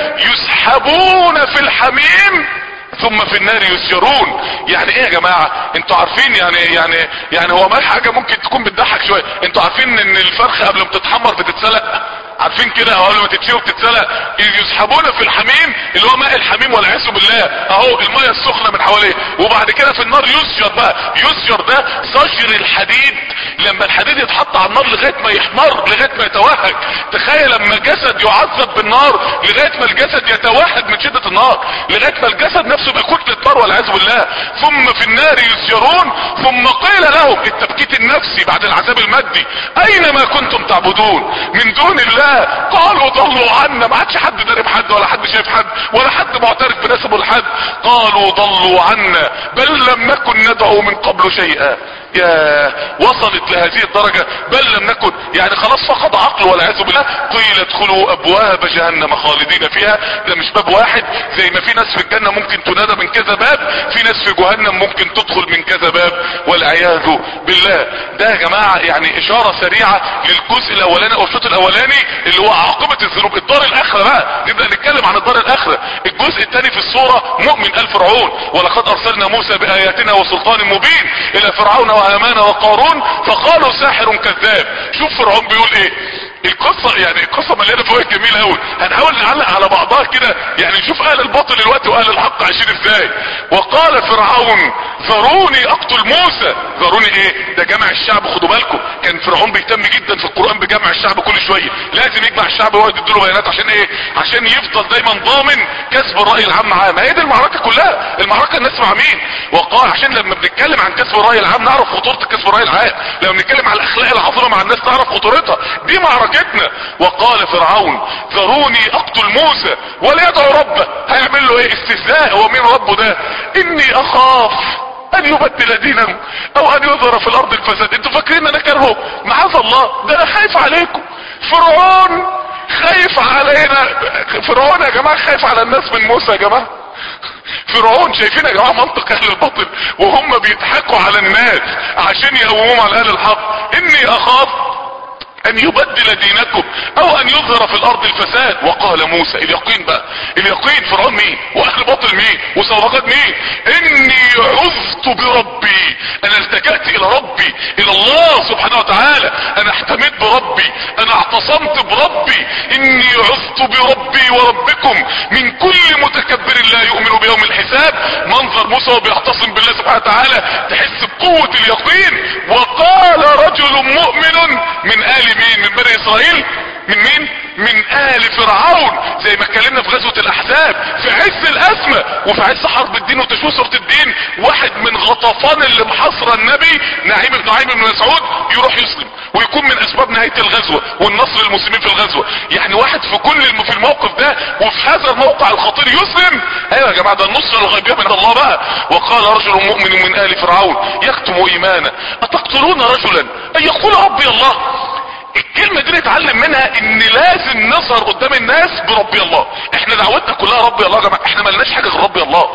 يسحبون في الحميم ثم في النار يسجرون. يعني ايه يا جماعة؟ انتوا عارفين يعني هو ما حاجة ممكن تكون بتضحك شوية. انتوا عارفين ان الفرخة قبل ما تتحمر بتتسلق؟ عارفين كده؟ او قبل ما تتشوي بتتسلق. يسحبون في الحميم اللي هو ماء الحميم والعياذ بالله، اهو المية السخنة من حواليه، وبعد كده في النار يسجر بقى. يسجر ده سجر الحديد، لما الحديد يتحط على النار لغاية ما يحمر، لغاية ما يتوهج. تخيل لما جسد يعذب بالنار لغاية ما الجسد يتوهج من شدة النار، لغاية ما الجسد نفسه يبقى كتلة نار والعياذ بالله. ثم في النار يسجرون. ثم قيل لهم التبكيت النفسي بعد العذاب المادي اين ما كنتم تعبدون من دون الله؟ قالوا ضلوا عنا. ما عادش حد دارب حد ولا حد شايف حد ولا حد معترف بنسبه لحد. قالوا ضلوا عنا بل لم نكن ندعو من قبل شيئا. يا وصلت لهذه الدرجة، بل لم نكن يعني خلاص فقد عقله والعياذ بالله. قيل ادخلوا ابواب جهنم خالدين فيها. ده مش باب واحد، زي ما في ناس في الجنة ممكن تنادى من كذا باب، في ناس في جهنم ممكن تدخل من كذا باب والعياذ بالله. ده يا جماعة يعني اشارة سريعة للجزء الاولاني او الشوط الاولاني اللي هو عاقبة الذنوب، الدار الاخرة. بقى نبدأ نتكلم عن الدار الاخرة. الجزء الثاني في الصورة مؤمن آل فرعون. ولقد ارسلنا موسى باياتنا وسلطان مبين الى فرعون وهامان وقارون فقالوا ساحر كذاب. شوف فرعون بيقول ايه. القصة يعني القصة مليانة فوائد جميلة قوي، هنحاول نعلق على بعضها كده يعني نشوف اهل الباطل الوقت واهل الحق عايشين ازاي. وقال فرعون ذروني اقتل موسى. ذروني ايه؟ ده جمع الشعب. خدوا بالكم كان فرعون بيهتم جدا في القرآن بجمع الشعب كل شوية، لازم يجمع الشعب ويقعد يديله بيانات. عشان ايه؟ عشان يفضل دايما ضامن كسب الرأي العام معاه. ما هي دي المعركة كلها، المعركة الناس مع مين؟ وقال عشان لما بنتكلم عن كسب الرأي العام نعرف خطورة كسب الرأي العام، لما بنتكلم عن الاخلاق العظيمة مع الناس نعرف خطورتها. دي معركتنا. وقال فرعون ذروني اقتل موسى وليدعو ربه. هيعمل له ايه؟ استهزاء. هو مين ربه ده؟ اني اخاف ان يبدل دينه او ان يظهر في الارض الفساد. انتوا فاكرين انا كارهه؟ معاذ الله، ده انا خايف عليكم. فرعون خايف علينا. فرعون يا جماعة خايف على الناس من موسى يا جماعة. فرعون شايفين يا جماعة منطق اهل الباطل وهم بيضحكوا على الناس عشان يقوموهم على اهل الحق. اني اخاف ان يبدل دينكم او ان يظهر في الارض الفساد. وقال موسى، اليقين بقى، اليقين، فرعون مين واهل الباطل مين وصدقات مين؟ اني عذت بربي، انا التجأت الى ربي، الى الله سبحانه وتعالى، انا احتميت بربي، انا اعتصمت بربي. اني عذت بربي وربكم من كل متكبر لا يؤمن بيوم الحساب. منظر موسى وبيعتصم بالله سبحانه وتعالى تحس بقوة اليقين. وقال رجل مؤمن من آل مين؟ من بني اسرائيل. من مين؟ من آل فرعون، زي ما اتكلمنا في غزوة الاحزاب، في عز الازمة وفي عز حرب الدين وتشويه صورة الدين، واحد من غطفان اللي محاصرة النبي نعيم بن مسعود يروح يسلم ويكون من اسباب نهاية الغزوة والنصر للمسلمين في الغزوة. يعني واحد في الموقف ده وفي هذا الموقع الخطير يسلم. ايوه يا جماعة، ده النصر الغيبية من الله بقى. وقال رجل مؤمن من آل فرعون يكتم ايمانه اتقتلون رجلا ان يقول ربي الله. الكلمة دي نتعلم منها ان لازم نظهر قدام الناس بربي الله. احنا دعوتنا كلها ربي الله يا جماعة، احنا ملناش حاجة غير ربي الله.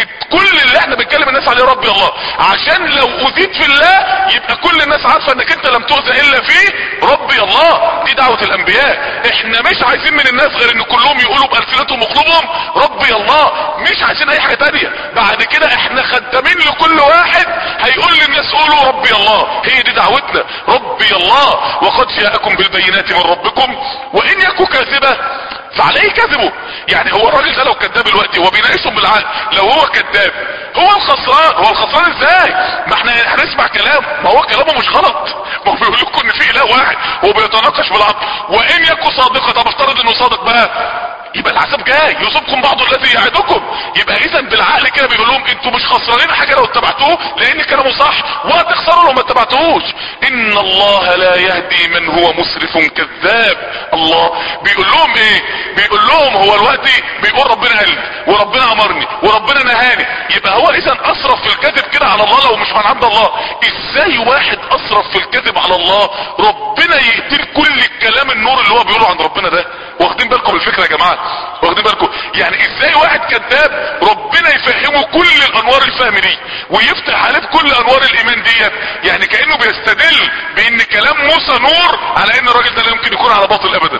كل اللي احنا بنتكلم الناس عليه ربي الله، عشان لو اذيت في الله يبقى كل الناس عارفة انك انت لم تؤذى الا فيه ربي الله. دي دعوة الانبياء. احنا مش عايزين من الناس غير ان كلهم يقولوا بألسنتهم وقلوبهم ربي الله، مش عايزين اي حاجة تانية. بعد كده احنا خدامين لكل واحد هيقول للناس قولوا ربي الله. هي دي دعوتنا ربي الله. وقد جاءكم بالبينات من ربكم وان يكن كاذبا فعليه كذبه. يعني هو الراجل ده لو كذاب دلوقتي هو بيناقشهم بالعقل، لو هو كذاب هو الخسران. هو الخسران ازاي؟ ما احنا هنسمع كلام، ما هو كلامه مش غلط، ما هو بيقول لكم ان في اله واحد وبيتناقش بالعقل. وان يكن صادقا، طب افترض انه صادق بقى، يبقى العذاب جاي يصيبكم بعض الذي يعدكم. يبقى اذا بالعقل كده بيقول لهم انتوا مش خسرانين حاجه لو اتبعتوه، لان كلامه صح، وهتخسروا لو ما اتبعتوهوش. ان الله لا يهدي من هو مسرف كذاب. الله بيقول لهم ايه؟ بيقول لهم هو دلوقتي بيقول ربنا قال وربنا امرني وربنا نهاني، يبقى هو اذا اسرف في الكذب كده على الله لو مش من عند الله. ازاي واحد اسرف في الكذب على الله ربنا يقتل كل الكلام النور اللي هو بيقوله عند ربنا ده؟ واخدين بالكم الفكره يا جماعه؟ واخدين بالكم؟ يعني ازاي واحد كذاب ربنا يفهمه كل الانوار الفهم دي ويفتح عليه بكل انوار الايمان ديت؟ يعني كانه بيستدل بان كلام موسى نور على ان الراجل ده لا يمكن يكون على باطل ابدا.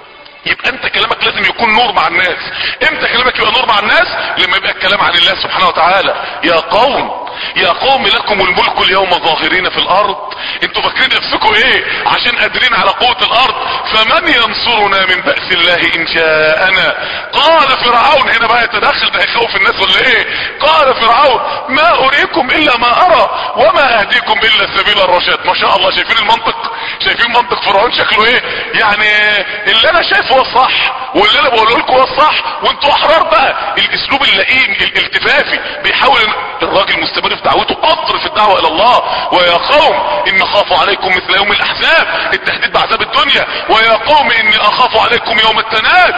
يبقى انت كلامك لازم يكون نور مع الناس. امتى كلامك يبقى نور مع الناس؟ لما يبقى الكلام عن الله سبحانه وتعالى. يا قوم لكم الملك اليوم ظاهرين في الارض. انتوا فاكرين نفسكم ايه عشان قادرين على قوة الارض؟ فمن ينصرنا من بأس الله ان جاءنا؟ قال فرعون، هنا بقى يتدخل، ده يخوف الناس ولا ايه؟ قال فرعون ما اريكم الا ما ارى وما اهديكم الا سبيل الرشاد. ما شاء الله، شايفين المنطق؟ شايفين منطق فرعون شكله ايه؟ يعني اللي انا شايفه هو الصح واللي انا بقوله لكم هو الصح، وانتوا احرار بقى. الاسلوب اللئيم الالتفافي بيحاول الراجل مستمر في دعوته، قطر في الدعوة الى الله. ويا قوم اني اخاف عليكم مثل يوم الاحزاب، التهديد بعذاب الدنيا. ويا قوم اني اخاف عليكم يوم التناد،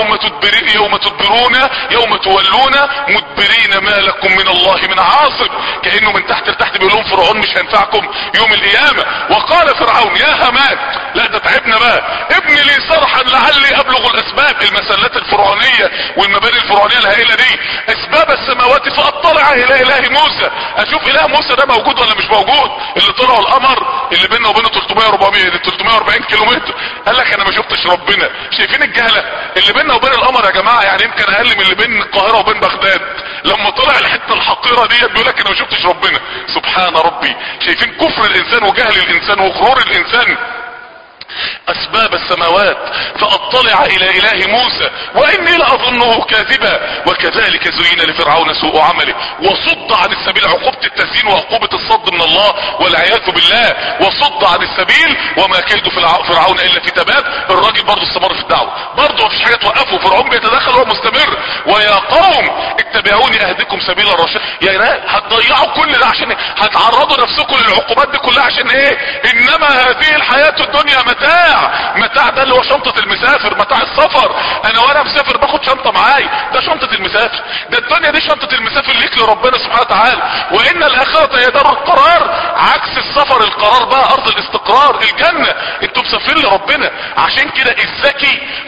يوم تولون مدبرين ما لكم من الله من عاصم. كأنه من تحت لتحت بيقول لهم فرعون مش هينفعكم يوم القيامة. وقال فرعون يا هامان، لا ده تعبنا بقى، ابن لي صرحا لعلي ابلغ الاسباب، المسلات الفرعونية والمباني الفرعونية الهائلة دي، اسباب السماوات فاطلع الى اله موسى، اشوف اله موسى ده موجود ولا مش موجود. اللي طلعوا القمر اللي بيننا وبينه 340 كيلومتر، قال لك انا ما شفتش ربنا. شايفين الجهلة اللي بيننا وبين القمر يا جماعة؟ يعني يمكن اقل من اللي بين القاهرة وبين بغداد. لما طلع الحتة الحقيرة دي بيقول لك انا ما شفتش ربنا. سبحان ربي. شايفين كفر الانسان وجهل الانسان وغرور الانسان؟ اسباب السماوات فاطلع الى اله موسى واني لاظنه كاذبا. وكذلك زين لفرعون سوء عمله وصد عن السبيل، عقوبة التزيين وعقوبة الصد من الله والعياذ بالله. وصد عن السبيل وما كيد فرعون الا في تباب. الراجل برضه استمر في الدعوة، برضه مفيش حاجة توقفه، فرعون بيتدخل وهو مستمر. ويا قوم اتبعوني اهدكم سبيل الرشاد. يعني هتضيعوا كل ده عشان ايه؟ هتعرضوا نفسكم للعقوبات دي كلها عشان ايه؟ انما هذه الحياة الدنيا متاع ده اللي هو شنطة المسافر، متاع السفر. انا وانا مسافر باخد شنطة معاي، ده شنطة المسافر. ده الدنيا دي شنطة المسافر ليك لربنا سبحانه وتعالى. وان الاخرة هي دار القرار، عكس السفر القرار بقى ارض الاستقرار الجنة. انتوا مسافرين لربنا. عشان كده الذكي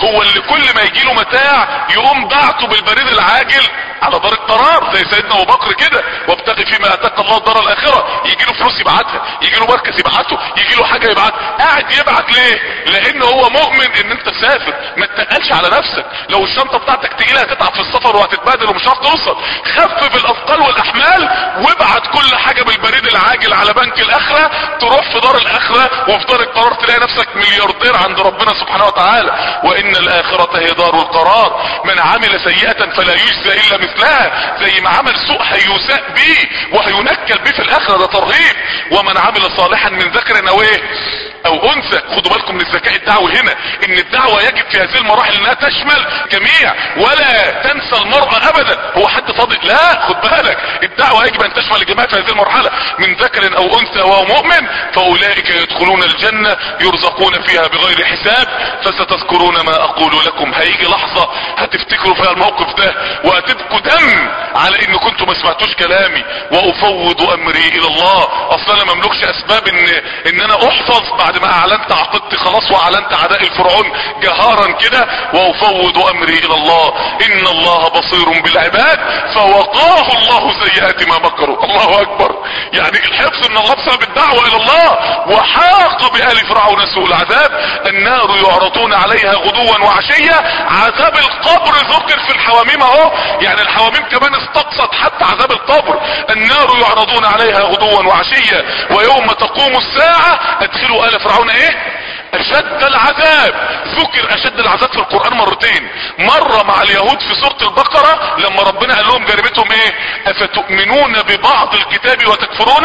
هو اللي كل ما يجيله متاع يقوم بعته بالبريد العاجل على دار القرار زي سيدنا ابو بكر كده، وابتغي فيما اتاك الله الدار الاخره. يجي له فلوس يبعتها، يجي له مركز يبعته، يجي له حاجه يبعتها. قاعد يبعت ليه؟ لان هو مؤمن ان انت تسافر، ما تتقلش على نفسك. لو الشنطه بتاعتك تقيله هتتعب في السفر وهتتبهدل ومش هتعرف توصل. خفف الاثقال والاحمال وابعت كل حاجه بالبريد العاجل على بنك الاخره، تروح في دار الاخره وفي دار القرار تلاقي نفسك ملياردير عند ربنا سبحانه وتعالى. وان الاخره هي دار القرار. من عمل سيئه فلا يجزى الا مثلها، زي ما عمل سوء هيساء بيه وهينكل بيه في الاخره، ده ترغيب. ومن عمل صالحا من ذكر او ايه او انثى. خدوا بالكم من الذكاء الدعوي هنا، ان الدعوه يجب في هذه المراحل انها تشمل جميع، ولا تنسى المرأة ابدا. هو حد فاضي؟ لا، خد بالك، الدعوه يجب ان تشمل الجميع في هذه المرحله. من ذكر او انثى وهو مؤمن فاولئك يدخلون الجنه يرزقون فيها بغير حساب. فستذكرون ما اقول لكم. هيجي لحظه هتفتكروا فيها الموقف ده وهتبكوا دم على ان كنتوا ما سمعتوش كلامي. وافوض امري الى الله. اصلا انا مملكش اسباب ان انا احفظ بعد ما اعلنت عقيدتي خلاص واعلنت عداء الفرعون جهارا كده. وافوض امري الى الله ان الله بصير بالعباد فوقاه الله سيئات ما مكروا. الله اكبر. يعني الحفظ من الله بسبب الدعوه الى الله. وحاق بآل فرعون سوء العذاب. النار يعرضون عليها غدوا وعشية. عذاب القبر ذكر في الحواميم اهو، يعني الحواميم كمان استقصت حتى عذاب القبر. النار يعرضون عليها غدوا وعشية ويوم تقوم الساعة ادخلوا آل فرعون ايه اشد العذاب. ذكر اشد العذاب في القرآن مرتين، مرة مع اليهود في سورة البقرة لما ربنا قال لهم جريمتهم ايه، افتؤمنون ببعض الكتاب وتكفرون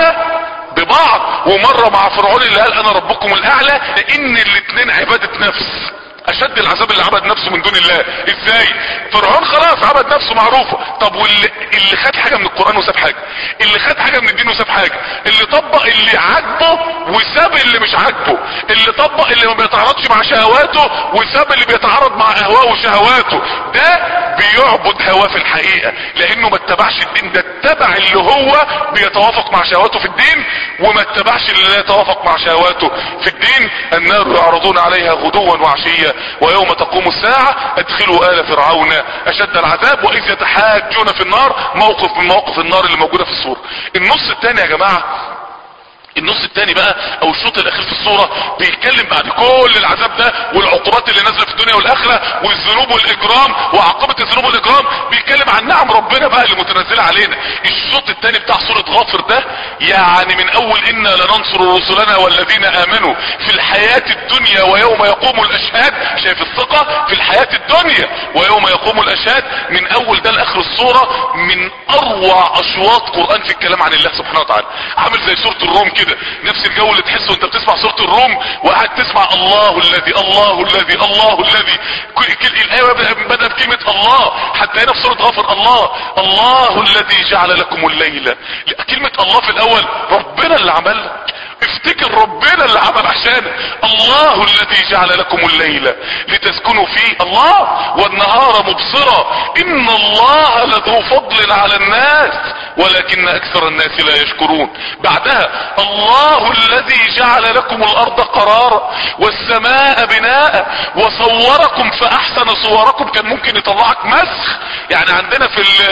ببعض، ومرة مع فرعون اللي قال انا ربكم الاعلى. لان الاتنين عبادة نفس. اشد العذاب اللي عبد نفسه من دون الله. ازاي؟ فرعون خلاص عبد نفسه معروفة. طب واللي خد حاجة من القرآن وساب حاجة، اللي خد حاجة من الدين وساب حاجة، اللي طبق اللي عاجبه وساب اللي مش عاجبه، اللي طبق اللي ما بيتعارضش مع شهواته وساب اللي بيتعارض مع اهواءه وشهواته، ده بيعبد هواه في الحقيقة لانه ما اتبعش الدين. ده اتبع اللي هو بيتوافق مع شهواته في الدين وما اتبعش اللي لا يتوافق مع شهواته في الدين. النار يعرضون عليها غدوا وعشية ويوم تقوم الساعة ادخلوا آل فرعون اشد العذاب. واذ يتحاجون في النار، موقف من مواقف النار اللي موجودة في السورة. النص الثاني يا جماعة، النص الثاني بقى او الشوط الاخير في الصورة بيتكلم بعد كل العذاب ده والعقوبات اللي نازله في الدنيا والاخره والذنوب والاجرام وعقوبة الذنوب والاجرام، بيتكلم عن نعم ربنا بقى اللي متنزله علينا. الشوط الثاني بتاع سورة غافر ده يعني من اول انا لننصر رسلنا والذين امنوا في الحياة الدنيا ويوم يقوم الاشهاد. شايف الثقة في الحياة الدنيا ويوم يقوم الاشهاد. من اول ده لاخر الصورة من اروع اشواط قرآن في الكلام عن الله سبحانه وتعالى. عامل زي سورة الروم كده، نفس الجو اللي تحسه انت بتسمع سورة الروم وقاعد تسمع الله الذي الله الذي الله الذي. الايه بدأ بكلمة الله، حتى هنا في سورة غافر الله الذي جعل لكم الليل. كلمة الله في الاول ربنا اللي عملها. افتكر ربنا اللي عمل عشانك. الله الذي جعل لكم الليل لتسكنوا فيه، الله، والنهار مبصرا ان الله لذو فضل على الناس ولكن اكثر الناس لا يشكرون. بعدها الله الذي جعل لكم الارض قرارا والسماء بناء وصوركم فاحسن صوركم. كان ممكن يطلعك مسخ. يعني عندنا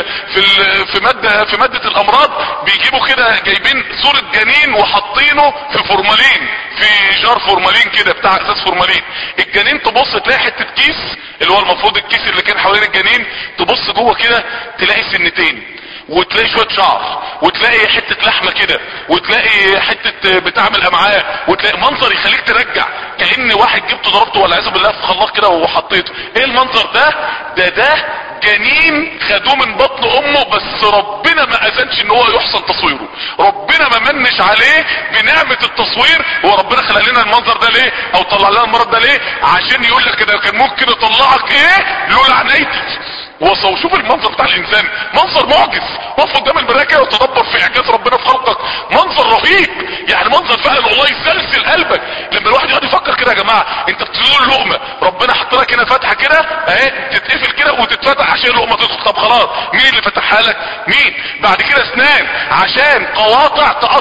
في مادة الامراض بيجيبوا كده جايبين صورة جنين وحاطينه في فورمالين، في جار فورمالين كده بتاع اساس فورمالين. الجنين تبص تلاقي حتة كيس اللي هو المفروض الكيس اللي كان حوالين الجنين، تبص جوه كده تلاقي سنتين وتلاقي شوية شعر وتلاقي حتة لحمة كده وتلاقي حتة بتعمل امعاء وتلاقي منظر يخليك ترجع كأن واحد جبته ضربته ولا عايزه بالله في خلاط كده وحطيته. ايه المنظر ده جنين خدوه من بطن امه، بس ربنا ما اذنش ان هو يحصل تصويره. ربنا ما منش عليه بنعمة التصوير. هو ربنا خلق لنا المنظر ده ليه او طلع لنا المرض ده ليه؟ عشان يقول لك كده كان ممكن يطلعك ايه لولا عنايتي. شوف المنظر بتاع الانسان، منظر معجز. وقف قدام المرايه كده وتدبر في اعجاز ربنا في خلقك، منظر رهيب. يعني منظر فعلا والله يسلسل قلبك لما الواحد يقعد يفكر كده. يا جماعه انت بتدور لقمه، ربنا حط لك هنا فتحه كده اهي تتقفل كده وتتفتح عشان اللقمه تدخل. طب خلاص مين اللي فتحها لك؟ مين؟ بعد كده اسنان عشان قواطع تقطع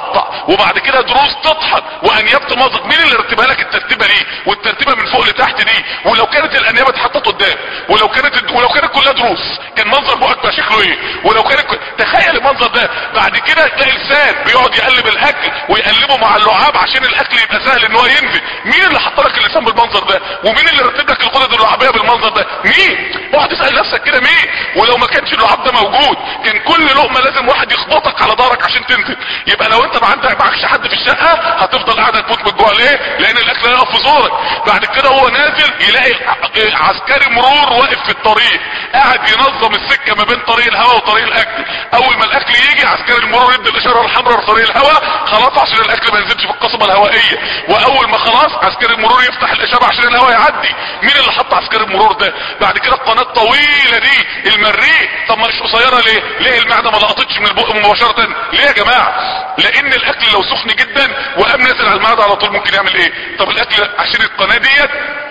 وبعد كده دروس تطحن، وانياب تمزق. مين اللي رتبها لك الترتيبه دي والترتيبه من فوق لتحت دي؟ ولو كانت الانياب اتحطت قدام، ولو كانت كلها دروس، كان منظر بقك بقى شكله ايه؟ ولو كانت تخيل المنظر ده. بعد كده تلاقي لسان بيقعد يقلب الاكل ويقلبه مع اللعاب عشان الاكل يبقى سهل ان هو ينزل. مين اللي حط لك اللسان بالمنظر ده؟ ومين اللي رتب لك الغدد اللعابيه بالمنظر ده؟ مين؟ اقعد اسال نفسك كده مين؟ ولو ما كانش اللعاب ده موجود كان كل لقمه لازم واحد يخبطك على ظهرك عشان تنزل. يبقى لو انت معكش حد في الشقه هتفضل قاعد تموت من الجوع. ليه؟ لان الاكل هيقف في زورك. بعد كده هو نازل يلاقي عسكري مرور واقف في الطريق قاعد ينظم السكه ما بين طريق الهواء وطريق الاكل. اول ما الاكل يجي عسكري المرور يدي الاشاره الحمراء لطريق الهواء خلاص عشان الاكل ما ينزلش في القصبه الهوائيه. واول ما خلاص عسكري المرور يفتح الاشاره عشان الهواء يعدي. مين اللي حط عسكري المرور ده؟ بعد كده القناه الطويله دي المريء. طب مش قصيره ليه؟ ليه المعده ما لقطتش من البق مباشره؟ ليه يا جماعه؟ لان الاكل لو سخن جدا وقام نازل على المعده على طول ممكن يعمل ايه؟ طب الاكل عشان القناه ديت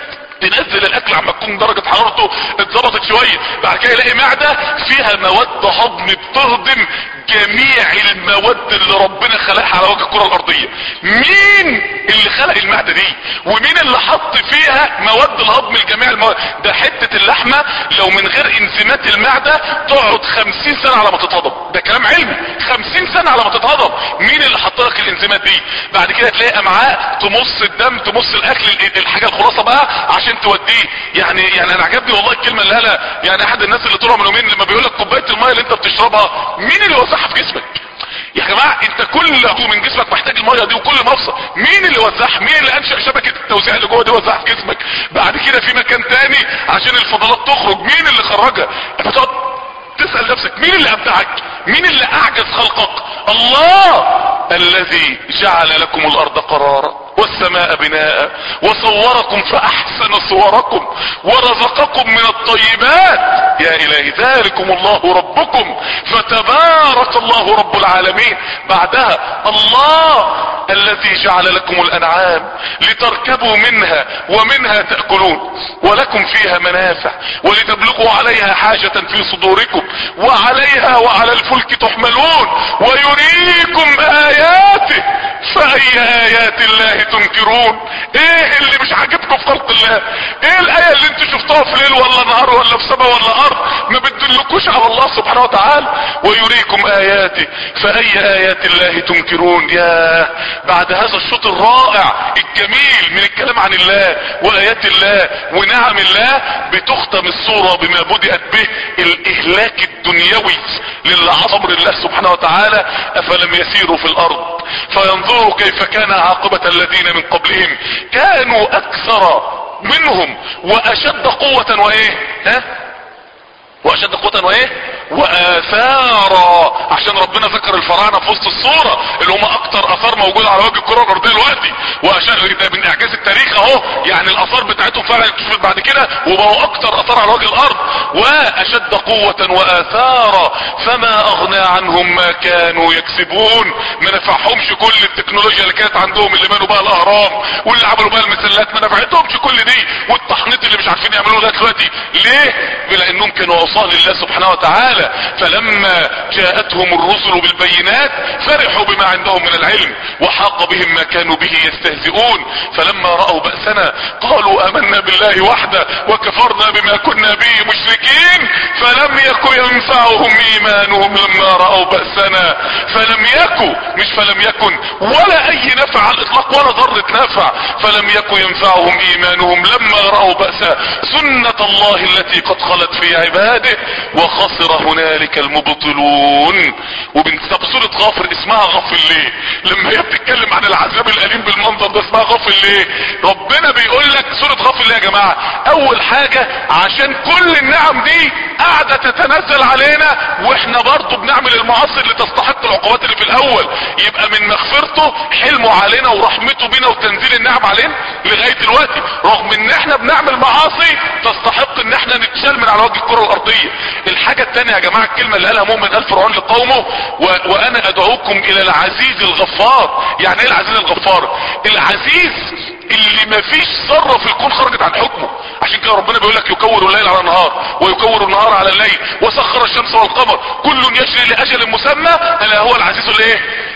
تنزل الاكل عما تكون درجة حرارته اتظبطت شوية. بعد كده يلاقي معدة فيها مواد هضم بتهضم جميع المواد اللي ربنا خلقها على وجه الكرة الارضية. مين اللي خلق المعدة دي؟ ومين اللي حط فيها مواد الهضم لجميع المواد؟ ده حتة اللحمة لو من غير انزيمات المعدة تقعد 50 سنة على ما تتهضم. ده كلام علمي، 50 سنة على ما تتهضم. مين اللي حط لك الانزيمات دي؟ بعد كده تلاقي امعاء تمص الدم تمص الاكل. الحاجة الخلاصة بقى عشان توديه. يعني انا عجبني والله الكلمة اللي قالها يعني احد الناس اللي طلعوا من يومين لما بيقول لك كوباية المية اللي انت بتشربها مين اللي وزعها في جسمك؟ يا جماعة انت كل عضو من جسمك محتاج المية دي وكل مفصل. مين اللي وزعها؟ مين اللي انشأ شبكة التوزيع اللي جوه دي وزعها في جسمك؟ بعد كده في مكان تاني عشان الفضلات تخرج. مين اللي خرجها؟ انت تقعد تسأل نفسك مين اللي ابدعك؟ مين اللي اعجز خلقك؟ الله الذي جعل لكم الارض قرارا والسماء بناء وصوركم فاحسن صوركم ورزقكم من الطيبات. يا الهي ذلكم الله ربكم فتبارك الله رب العالمين. بعدها الله الذي جعل لكم الانعام لتركبوا منها ومنها تأكلون ولكم فيها منافع ولتبلغوا عليها حاجة في صدوركم وعليها وعلى الفلك تحملون ويريكم آياته فأي آيات الله تنكرون. ايه اللي مش عاجبكم في خلق الله؟ ايه الآية اللي انتوا شفتوها في ليل ولا نهار ولا في سماء ولا ارض ما بتدلكوش على الله سبحانه وتعالى؟ ويريكم آياته فأي آيات الله تنكرون. يا بعد هذا الشوط الرائع الجميل من الكلام عن الله وآيات الله ونعم الله بتختم الصورة بما بدأت به الإهلاك الدنيوي للي عصى امر الله سبحانه وتعالى. أفلم يسيروا في الأرض فينظروا كيف كان عاقبة الذين من قبلهم كانوا أكثر منهم وأشد قوة وإيه واشد قوة وايه واثارا. عشان ربنا ذكر الفراعنة في وسط الصورة اللي هم اكتر اثار موجودة على وجه الكرة الارضية دلوقتي. واشد ده من اعجاز التاريخ اهو. يعني الاثار بتاعتهم فعلا اكتشفت بعد كده وبقوا اكتر اثار على وجه الارض. واشد قوة واثارا فما اغنى عنهم ما كانوا يكسبون. ما نفعهمش كل التكنولوجيا اللي كانت عندهم اللي بنوا بقى الاهرام واللي عملوا بقى المسلات. ما نفعتهمش كل دي والتحنيط اللي مش عارفين يعملوه لغايه دلوقتي. ليه؟ لانهم كانوا اوصال لله سبحانه وتعالى. فلما جاءتهم الرسل بالبينات فرحوا بما عندهم من العلم وحاق بهم ما كانوا به يستهزئون. فلما رأوا بأسنا قالوا آمنا بالله وحده وكفرنا بما كنا به مشركين. فلم يكن ينفعهم ايمانهم لما رأوا بأسنا. فلم يكن مش فلم يكن ولا اي نفع على الاطلاق ولا ذرة نفع. فلم يكن ينفعهم ايمانهم لما رأوا بأسا سنة الله التي قد خلت في عباده وخسر هنالك المبطلون. وبنسب سورة غافر اسمها غافل ليه؟ لما هي بتتكلم عن العذاب الأليم بالمنظر ده اسمها غافل ليه؟ ربنا بيقول لك سورة غافل ليه يا جماعة؟ اول حاجة عشان كل النعم دي قاعدة تتنزل علينا واحنا برضو بنعمل المعاصي اللي تستحق العقوبات اللي في الاول. يبقى من مغفرته حلمه علينا ورحمته بينا وتنزيل النعم علينا لغاية دلوقتي رغم ان احنا بنعمل معاصي تستحق ان احنا نتشال من على وجه الكرة الارضية. الحاجة التانية يا جماعة الكلمة اللي قالها مؤمن آل فرعون لقومه وانا ادعوكم الى العزيز الغفار. يعني ايه العزيز الغفار؟ العزيز اللي مفيش ذرة في الكون خرجت عن حكمه. عشان كده ربنا بيقول لك يكور الليل على النهار ويكور النهار على الليل وسخر الشمس والقمر كل يجري لاجل مسمى. الا هو العزيز الايه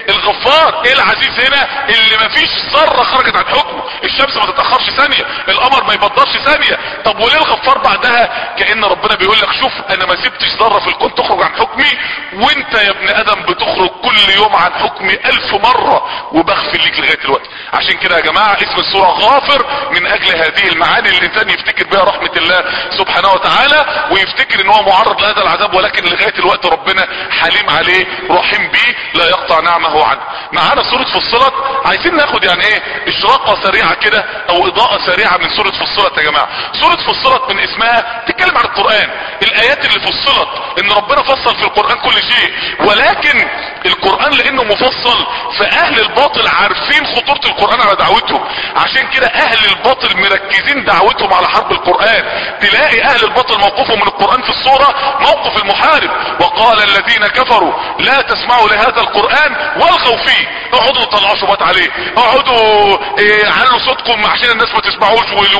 الغفار. ايه العزيز هنا؟ اللي مفيش ذره خرجت عن حكمه، الشمس ما تتاخرش ثانيه، القمر ما يبدرش ثانيه. طب وليه الغفار بعدها؟ كأن ربنا بيقول لك شوف انا ما سبتش ذره في الكون تخرج عن حكمي، وانت يا ابن ادم بتخرج كل يوم عن حكمي 1000 مرة وبغفر ليك لغاية دلوقتي. عشان كده يا جماعة اسم السورة غافر، من اجل هذه المعاني اللي الانسان يفتكر بها رحمة الله سبحانه وتعالى، ويفتكر ان هو معرض لهذا العذاب، ولكن لغاية الوقت ربنا حليم عليه رحيم بيه لا يقطع نعمه عنه. معانا سورة فصلت، عايزين ناخد يعني ايه اشراقة سريعة كده او اضاءة سريعة من سورة فصلت. يا جماعة سورة فصلت من اسمها تتكلم عن القرآن، الايات اللي فصلت ان ربنا فصل في القرآن كل شيء، ولكن القرآن لانه مفصل فاهل الباطل عارفين خطورة القرآن على دعوتهم، عشان كده اهل الباطل مركزين دعوتهم على حرب القرآن. تلاقي اهل الباطل موقفهم من القرآن في الصورة موقف المحارب، وقال الذين كفروا لا تسمعوا لهذا القرآن والغوا فيه. اقعدوا طلعوا شبهات عليه، اقعدوا علوا صوتكم عشان الناس ما تسمعوش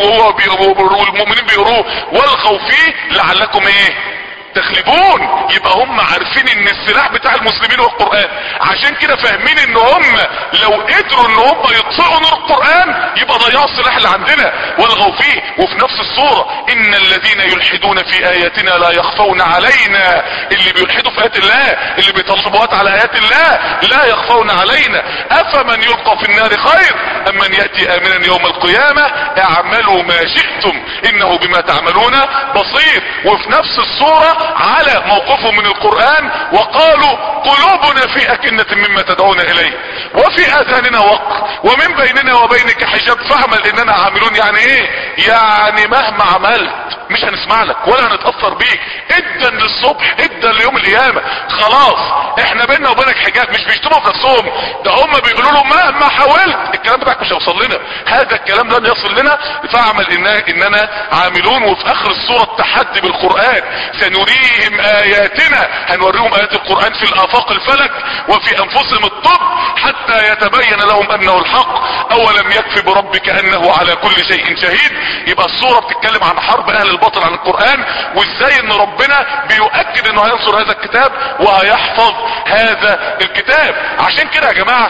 والمؤمنين بيقروه، والغوا فيه لعلكم تغلبون. يبقى هم عارفين ان السلاح بتاع المسلمين هو القرآن، عشان كده فاهمين ان هم لو قدروا ان هم يطفئوا نور القرآن يبقى ضيعوا السلاح اللي عندنا والغوا فيه. وفي نفس الصورة ان الذين يلحدون في اياتنا لا يخفون علينا، اللي بيلحدوا في ايات الله، اللي بيطلبوات على ايات الله لا يخفون علينا. افمن يلقى في النار خير ام من يأتي امنا يوم القيامة اعملوا ما شئتم انه بما تعملون بصير. وفي نفس الصورة على موقفهم من القرآن وقالوا قلوبنا في أكنة مما تدعون إليه وفي آذاننا وقر ومن بيننا وبينك حجاب فاعمل إننا عاملون. يعني ايه؟ يعني مهما عملت مش هنسمع لك ولا هنتأثر بيك، ادا للصبح ادا ليوم القيامة. خلاص احنا بيننا وبينك حجاب. مش بيشتموا في نفسهم، ده هم بيقولوا له مهما حاولت الكلام بتاعك مش هيوصل لنا، هذا الكلام لن يصل لنا فاعمل إننا عاملون. وفي اخر السورة التحدي بالقرآن، سنريهم آياتنا، هنوريهم آيات القرآن في الآفاق الفلك وفي أنفسهم الطب حتى يتبين لهم أنه الحق أولم يكفي بربك أنه على كل شيء شهيد. يبقى السورة بتتكلم عن حرب أهل الباطل عن القرآن، وإزاي أن ربنا بيؤكد أنه هينصر هذا الكتاب وهيحفظ هذا الكتاب. عشان كده يا جماعة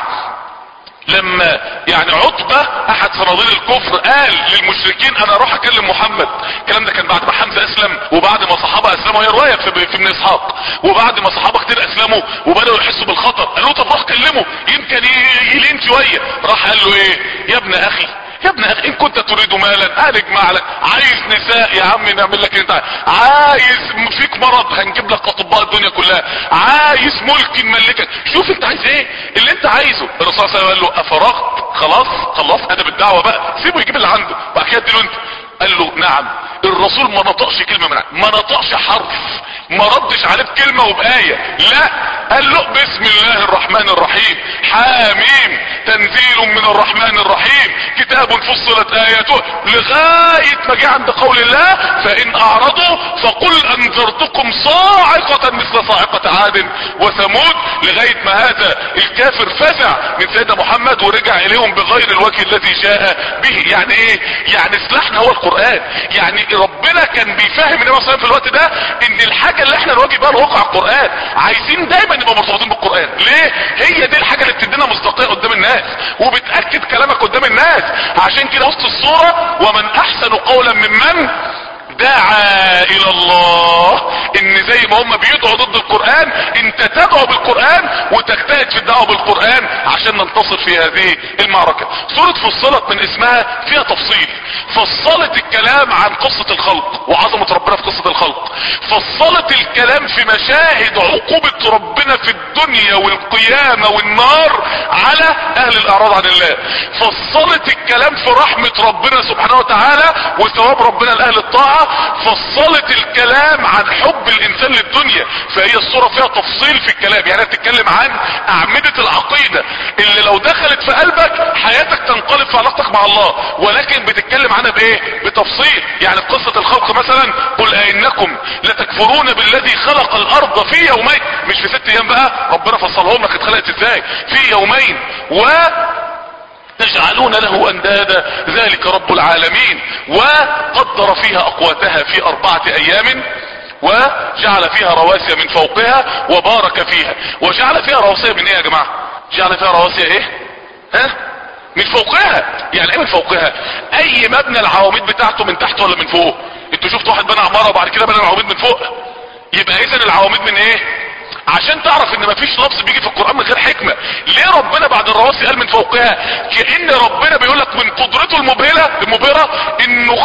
لما يعني عتبة احد صناديد الكفر قال للمشركين انا اروح اكلم محمد، الكلام ده كان بعد ما حمزة اسلم وبعد ما صحابة اسلموا، هي رواية في ابن اسحاق، وبعد ما صحابة كتير اسلموا وبدأوا يحسوا بالخطر قالوا طب روح كلمه يمكن يلين شوية. راح قال له ايه؟ يا ابن اخي ان كنت تريد مالا هنجمع لك، عايز نساء يا عم نعمل لك انت، عايز فيك مرض هنجيب لك اطباء الدنيا كلها، عايز ملك نملكك، شوف انت عايز ايه اللي انت عايزه. الرسول صلى الله عليه وسلم قال له افرغت؟ خلاص ادب الدعوة بقى، سيبه يجيب اللي عنده بعد كده اديله انت. قال له نعم. الرسول ما نطقش كلمة من عنده، ما نطقش حرف، ما ردش عليه بكلمة وبآية، لا قال له بسم الله الرحمن الرحيم حاميم تنزيل من الرحمن الرحيم كتاب فصلت آياته لغاية ما جه عند قول الله فإن أعرضوا فقل أنذرتكم صاعقة مثل صاعقة عاد وثمود، لغاية ما هذا الكافر فزع من سيدنا محمد ورجع إليهم بغير الوجه الذي جاء به. يعني ايه؟ يعني سلاحنا هو القرآن. يعني ربنا كان بيفهم النبي صلى الله عليه وسلم في الوقت ده ان الحاجة اللي احنا نواجه بها الواقع القرآن، عايزين دايما نبقى مرتبطين بالقرآن. ليه؟ هي دي الحاجة اللي بتدينا مصداقية قدام الناس وبتأكد كلامك قدام الناس. عشان كده وسط الصورة ومن احسن قولا ممن دعا الى الله، ان زي ما هم بيدعوا ضد القرآن انت تدعو بالقرآن وتجتهد في الدعوة بالقرآن عشان ننتصر في هذه المعركة. سورة فصلت من اسمها فيها تفصيل، فصلت الكلام عن قصة الخلق وعظمة ربنا في قصة الخلق، فصلت الكلام في مشاهد عقوبة ربنا في الدنيا والقيامة والنار على اهل الاعراض عن الله، فصلت الكلام في رحمة ربنا سبحانه وتعالى وثواب ربنا لاهل الطاعة، فصلت الكلام عن حب الانسان للدنيا. فهي الصورة فيها تفصيل في الكلام، يعني بتتكلم عن اعمدة العقيدة اللي لو دخلت في قلبك حياتك تنقلب في علاقتك مع الله، ولكن بتتكلم عنها بايه؟ بتفصيل. يعني في قصة الخلق مثلا قل أئنكم لتكفرون بالذي خلق الارض في يومين، مش في 6 ايام بقى، ربنا فصلهم لك اتخلقت ازاي في يومين، تجعلون له اندادا ذلك رب العالمين، وقدر فيها اقواتها في 4 ايام وجعل فيها رواسي من فوقها وبارك فيها. وجعل فيها رواسي من ايه يا جماعة؟ جعل فيها رواسي ايه؟ ها؟ من فوقها. يعني ايه من فوقها؟ اي مبنى العواميد بتاعته من تحت ولا من فوق؟ انتوا شفتوا واحد بنى عمارة وبعد كده بنى العواميد من فوق؟ يبقى اذا العواميد من ايه؟ عشان تعرف ان مفيش لفظ بيجي في القرآن من غير حكمة. ليه ربنا بعد الرواسي قال من فوقها؟ كأن ربنا بيقول لك من قدرته المبهرة انه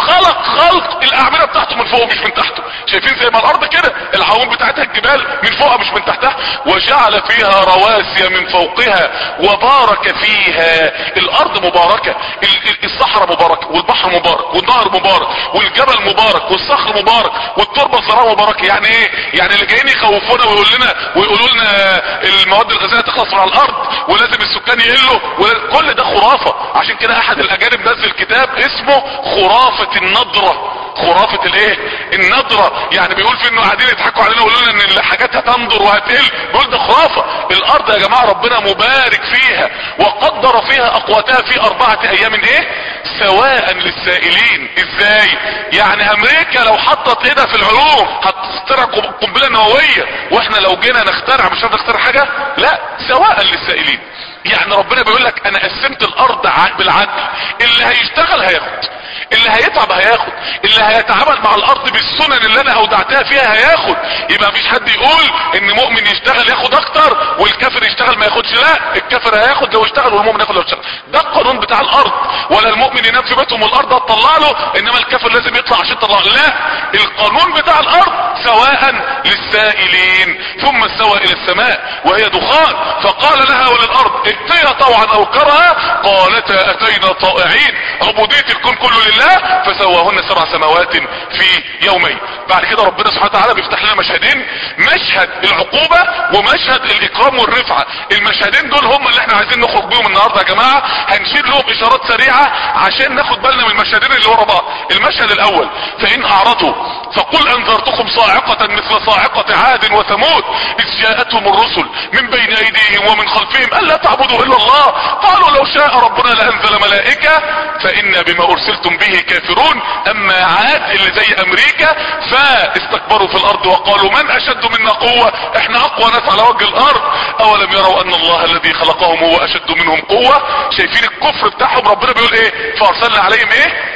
خلق الاعمدة بتاعته من فوق مش من تحته. شايفين زي ما الارض كده العواميد بتاعتها الجبال من فوقها مش من تحتها. وجعل فيها رواسي من فوقها وبارك فيها. الارض مباركة، الصحراء مباركة والبحر مبارك والنهر مبارك والجبل مبارك والصخر مبارك والتربة الصراحة مباركة. يعني ايه؟ يعني اللي جايين يخوفونا ويقولوا لنا المواد الغذائيه تخلص من على الارض ولازم السكان يقلوا كل ده خرافه. عشان كده احد الاجانب نزل كتاب اسمه خرافه النضره. خرافه الايه؟ النضره. يعني بيقول في انه قاعدين يضحكوا علينا ويقولوا لنا ان الحاجات هتنضر وهتقل. بيقول ده خرافه. الارض يا جماعه ربنا مبارك فيها وقدر فيها اقواتها في 4 ايام ايه؟ سواء للسائلين. ازاي؟ يعني امريكا لو حطت ايدها في العلوم هتخترع قنبله نوويه، واحنا لو جينا نخترع مش هنخترع حاجه؟ لا، سواء للسائلين. يعني ربنا بيقول لك انا قسمت الارض بالعدل، اللي هيشتغل هياخد، اللي هيتعب هياخد، اللي هيتعامل مع الارض بالسنن اللي انا اودعتها فيها هياخد. يبقى مفيش حد يقول ان مؤمن يشتغل ياخد اكتر والكافر يشتغل ما ياخدش. لا، الكافر هياخد لو اشتغل والمؤمن ياخد لو اشتغل. ده القانون بتاع الارض. ولا المؤمن ينام في بيتهم والارض هتطلع له، انما الكافر لازم يطلع عشان يطلع. لا، القانون بتاع الارض سواء للسائلين. ثم استوى الى السماء وهي دخان فقال لها وللارض ائتيا طوعا او كرها قالتا اتينا طائعين. عبودية الكون كله لله فسواهن 7 سماوات في يومين. بعد كده ربنا سبحانه وتعالى بيفتح لنا مشهدين، مشهد العقوبة ومشهد الاكرام والرفعة. المشهدين دول هم اللي احنا عايزين نخرج بيهم النهاردة يا جماعة. هنشير لهم اشارات سريعة عشان ناخد بالنا من المشهدين اللي ورا بعض. المشهد الاول فان اعرضوا فقل انذرتكم صاعقة مثل صاعقة عاد وثمود اذ جاءتهم الرسل من بين ايديهم ومن خلفهم الا تعبدوا الا الله قالوا لو شاء ربنا لانزل ملائكة فانا بما ارسلتم به كافرون. اما عاد اللي زي امريكا فاستكبروا في الارض وقالوا من اشد منا قوة، احنا اقوى ناس على وجه الارض. اولم يروا ان الله الذي خلقهم هو اشد منهم قوة. شايفين الكفر بتاعهم؟ ربنا بيقول ايه؟ فارسلنا عليهم ايه؟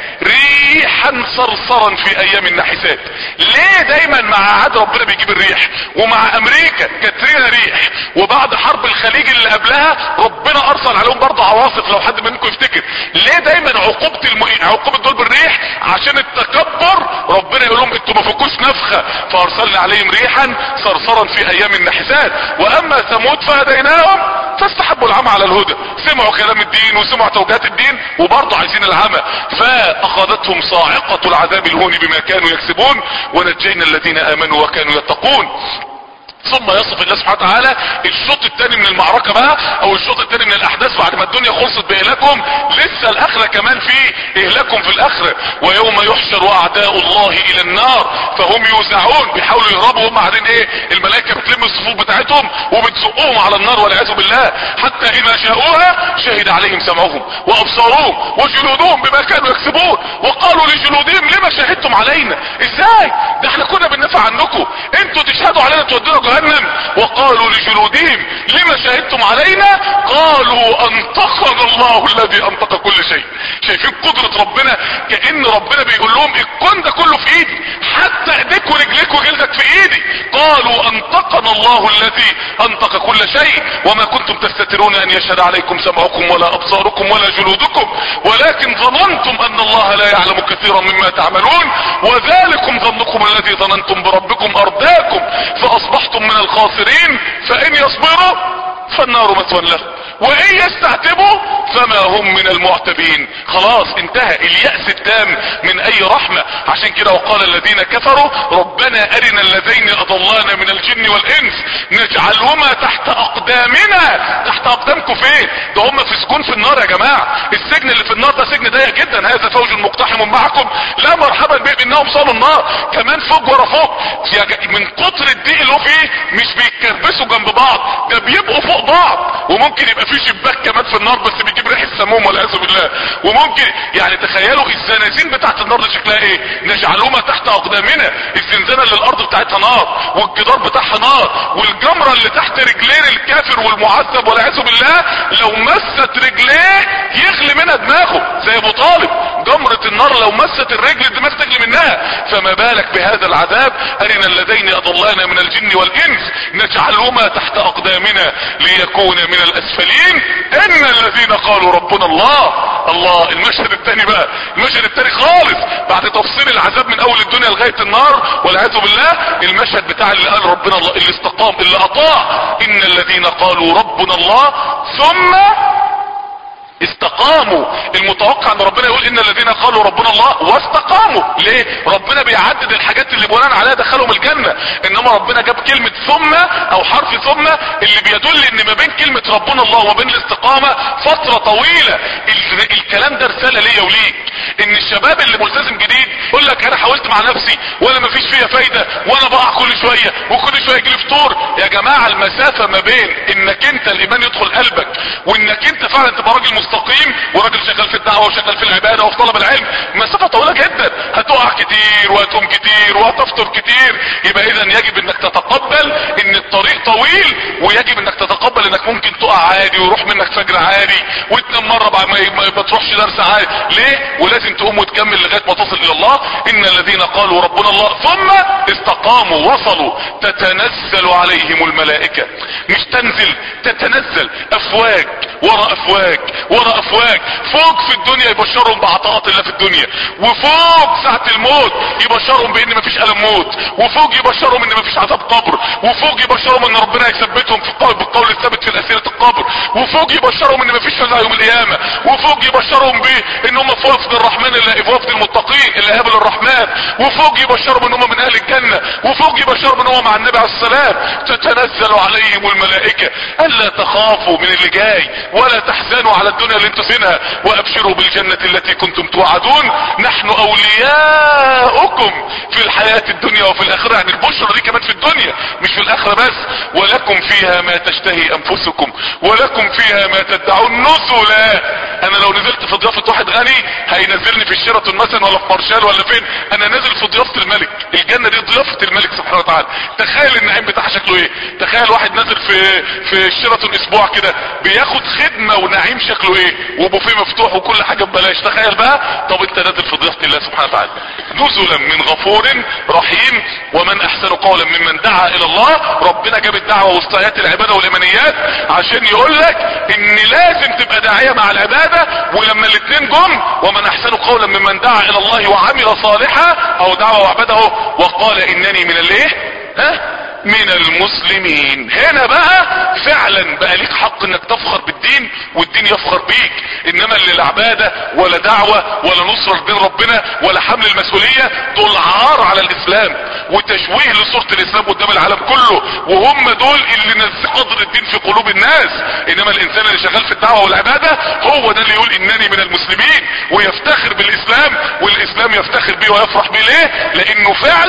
ريحا صرصرا في ايام النحسات. ليه دايما مع عاد ربنا بيجيب الريح؟ ومع امريكا كاترينا ريح، وبعد حرب الخليج اللي قبلها ربنا ارسل عليهم برضه عواصف لو حد منكم يفتكر. ليه دايما عقوبة دول بالريح؟ عشان التكبر. ربنا يقول لهم انتوا ما فكوش نفخة فارسلنا عليهم ريحا صرصرا في ايام النحسات. واما ثمود فهديناهم فاستحبوا العمى على الهدى. سمعوا كلام الدين وسمعوا توجيهات الدين وبرضه عايزين العمى، فاخذتهم صاعقة العذاب الهون بما كانوا يكسبون ونجينا الذين امنوا وكانوا يتقون. ثم يصف الله سبحانه وتعالى الشوط الثاني من المعركة بقى، او الشوط الثاني من الاحداث بعد ما الدنيا خلصت باهلاكهم. لسه الاخرة كمان في اهلاكهم في الاخرة. ويوم يحشر اعداء الله الى النار فهم يوزعون. بيحاولوا يهربوا هم قاعدين ايه؟ الملائكة بتلم الصفوف بتاعتهم وبتزقهم على النار والعياذ بالله. حتى اذا شاءوها شهد عليهم سمعهم وابصارهم وجلودهم بما كانوا يكسبون وقالوا لجلودهم لما شهدتم علينا. ازاي؟ ده احنا كنا بندافع عنكم، انتوا تشهدوا علينا تودونا جهنم. وقالوا لجلودهم لما شهدتم علينا قالوا انطقنا الله الذي انطق كل شيء. شايفين قدرة ربنا؟ كأن ربنا بيقول لهم الكون ده كله في ايدي، حتى ايديك ورجليك وجلدك في ايدي. قالوا انطقنا الله الذي انطق كل شيء وما كنتم تستترون ان يشهد عليكم سمعكم ولا ابصاركم ولا جلودكم ولكن ظننتم ان الله لا يعلم كثيرا مما تعملون وذلكم ظنكم الذي ظننتم بربكم ارداكم فاصبحتم من الخاسرين فان يصبروا فالنار مثوى لهم وان يستعتبوا فما هم من المعتبين. خلاص انتهى اليأس التام من اي رحمة. عشان كده وقال الذين كفروا ربنا ارنا الذين اضلانا من الجن والانس نجعلهما تحت اقدامنا. تحت اقدامكم فين؟ ده هم في سجون في النار يا جماعة. السجن اللي في النار ده سجن ضيق جدا. هذا فوج مقتحم معكم لا مرحبا بهم انهم صالوا النار. كمان فوق ورا فوق من كتر الضيق اللي هو فيه مش بيتكربسوا جنب بعض، ده بيبقوا فوق بعض. وممكن يبقى في شباك كمان في النار بس بيجيب ريح السموم والعياذ بالله. وممكن يعني تخيلوا الزنازين بتاعت النار دي شكلها ايه، نجعلهما تحت اقدامنا، الزنزانه اللي الارض بتاعتها نار والجدار بتاعها نار، والجمره اللي تحت رجلين الكافر والمعذب والعياذ بالله لو مست رجليه يغلي منها دماغه زي ابو طالب. جمره النار لو مست الرجل الدماغ تغلي منها، فما بالك بهذا العذاب. ارنا اللذين اضلانا من الجن والانس نجعلهما تحت اقدامنا ليكون من الاسفلين ان الذين قالوا ربنا الله. الله المشهد الثاني بقى، المشهد الثاني خالص بعد تفصيل العذاب من اول الدنيا لغايه النار والعياذ بالله، المشهد بتاع اللي قال ربنا الله، اللي استقام، اللي اطاع. ان الذين قالوا ربنا الله ثم استقاموا. المتوقع ان ربنا يقول ان الذين قالوا ربنا الله واستقاموا. ليه؟ ربنا بيعدد الحاجات اللي بناء عليها دخلهم الجنة، انما ربنا جاب كلمة ثم او حرف ثم اللي بيدل ان ما بين كلمة ربنا الله وما بين الاستقامة فترة طويلة. الكلام ده رسالة ليا وليك، ان الشباب اللي ملتزم جديد يقول لك انا حاولت مع نفسي وانا ما فيش فيها فايدة وانا بقع كل شوية وكل شوية يجيلي فطور. يا جماعة المسافة ما بين انك انت الايمان يدخل قلبك وانك انت فعلا تبقى راجل مستقيم وراجل شغال في الدعوة وشغال في العبادة وفي طلب العلم مسافة طويلة جدا، هتقع كتير وهتقوم كتير وهتفطر كتير. يبقى اذا يجب انك تتقبل ان الطريق طويل، ويجب انك تتقبل انك ممكن تقع عادي ويروح منك فجر عادي وتنام مرة بعد ما تروحش درس عادي. ليه؟ ولازم تقوم وتكمل لغاية ما تصل الى الله. ان الذين قالوا ربنا الله ثم استقاموا وصلوا تتنزل عليهم الملائكة، مش تنزل، تتنزل افواج ورا افواج ورا افواج. فوق في الدنيا يبشرهم بعطاءات الله في الدنيا، وفوق ساعة الموت يبشرهم بان مفيش الم موت، وفوق يبشرهم ان مفيش عذاب قبر، وفوق يبشرهم ان ربنا يثبتهم في القول بالقول الثابت في الاسئلة القبر، وفوق يبشرهم ان مفيش فزع يوم القيامة، وفوق يبشرهم بان هم في وفد الرحمن اللي في وفد المتقين اللي قابل الرحمن، وفوق يبشرهم ان هم من اهل الجنة، وفوق يبشرهم ان هم مع النبي عليه السلام. تتنزل عليهم الملائكة الا تخافوا من اللي جاي ولا تحزنوا على الدنيا اللي انتوا فينها وابشروا بالجنة التي كنتم توعدون نحن اولياؤكم في الحياة الدنيا وفي الاخرة. يعني البشرة دي كمان في الدنيا مش في الاخرة بس. ولكم فيها ما تشتهي انفسكم ولكم فيها ما تدعون نزلا. انا لو نزلت في ضيافة واحد غني هينزلني في الشيراتون مثلا ولا في مارشال ولا فين، انا نازل في ضيافة الملك. الجنة دي ضيافة الملك سبحانه وتعالى. تخيل النعيم بتاعها شكله ايه. تخيل واحد نازل في الشيراتون اسبوع كده بياخد خدمة ونعيم شكله ايه، وبوفيه مفتوح وكل حاجة ببلاش. تخيل بقى. طب انت نازل في ضيافة الله سبحانه وتعالى. نزلا من غفور رحيم. ومن احسن قولا ممن دعا الى الله. ربنا جاب الدعوة وسط ايات العبادة والايمانيات عشان يقول لك ان لازم تبقى داعية مع العبادة. ولما الاثنين جم ومن احسن قولا ممن دعا الى الله وعمل صالحا او دعوة وعبده وقال انني من الايه من المسلمين. هنا بقى فعلا بقى ليك حق انك تفخر بالدين والدين يفخر بيك. انما اللي لا عبادة ولا دعوة ولا نصرة لدين ربنا ولا حمل المسؤولية دول عار على الاسلام وتشويه لصورة الاسلام قدام العالم كله، وهم دول اللي نزل قدر الدين في قلوب الناس. انما الانسان اللي شغال في الدعوة والعبادة هو ده اللي يقول انني من المسلمين ويفتخر بالاسلام، والاسلام يفتخر بيه ويفرح بيه. ليه؟ لانه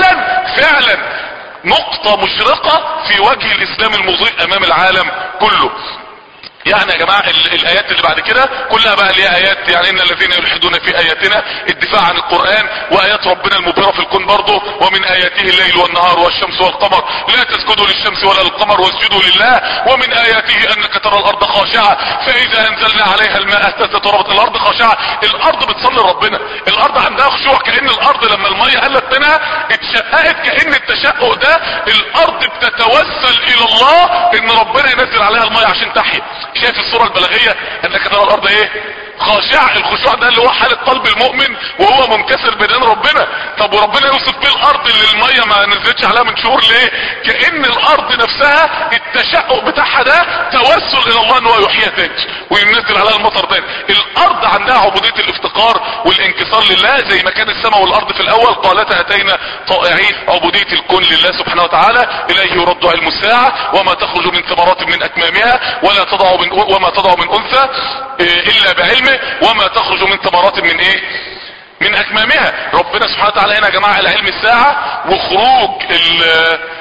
فعلا نقطة مشرقة في وجه الاسلام المضيء امام العالم كله. يعني يا جماعة الايات اللي بعد كده كلها بقى ليها ايات، يعني ان الذين يلحدون في اياتنا الدفاع عن القرآن، وايات ربنا المبهرة في الكون برضه. ومن اياته الليل والنهار والشمس والقمر لا تسجدوا للشمس ولا للقمر واسجدوا لله. ومن اياته انك ترى الارض خاشعة فاذا انزلنا عليها الماء اهتزت وربت. الارض خاشعة، الارض بتصلي ربنا، الارض عندها خشوع كأن الارض لما المية قلت منها اتشققت، كأن التشقق ده الارض بتتوسل الى الله ان ربنا ينزل عليها المية عشان تحيا. شايف الصورة البلاغية انك ترى الارض ايه خاشعة. الخشوع ده اللي هو حالة قلب المؤمن وهو منكسر بدين ربنا. طب وربنا يوصف بيه الارض اللي المية ما نزلتش عليها من شهور ليه؟ كأن الارض نفسها التشقق بتاعها ده توسل الى الله ان هو يحييها تاني وينزل عليها المطر تاني. الارض عندها عبودية الافتقار والانكسار لله زي ما كان السماء والارض في الاول قالتا اتينا طائعين. عبودية الكون لله سبحانه وتعالى. اليه يرد علم الساعة وما تخرج من ثمرات من اكمامها وما تضع من انثى الا بعلمه وما تخرج من ثمرات من ايه من اكمامها. ربنا سبحانه وتعالى هنا يا جماعة على علم الساعة وخروج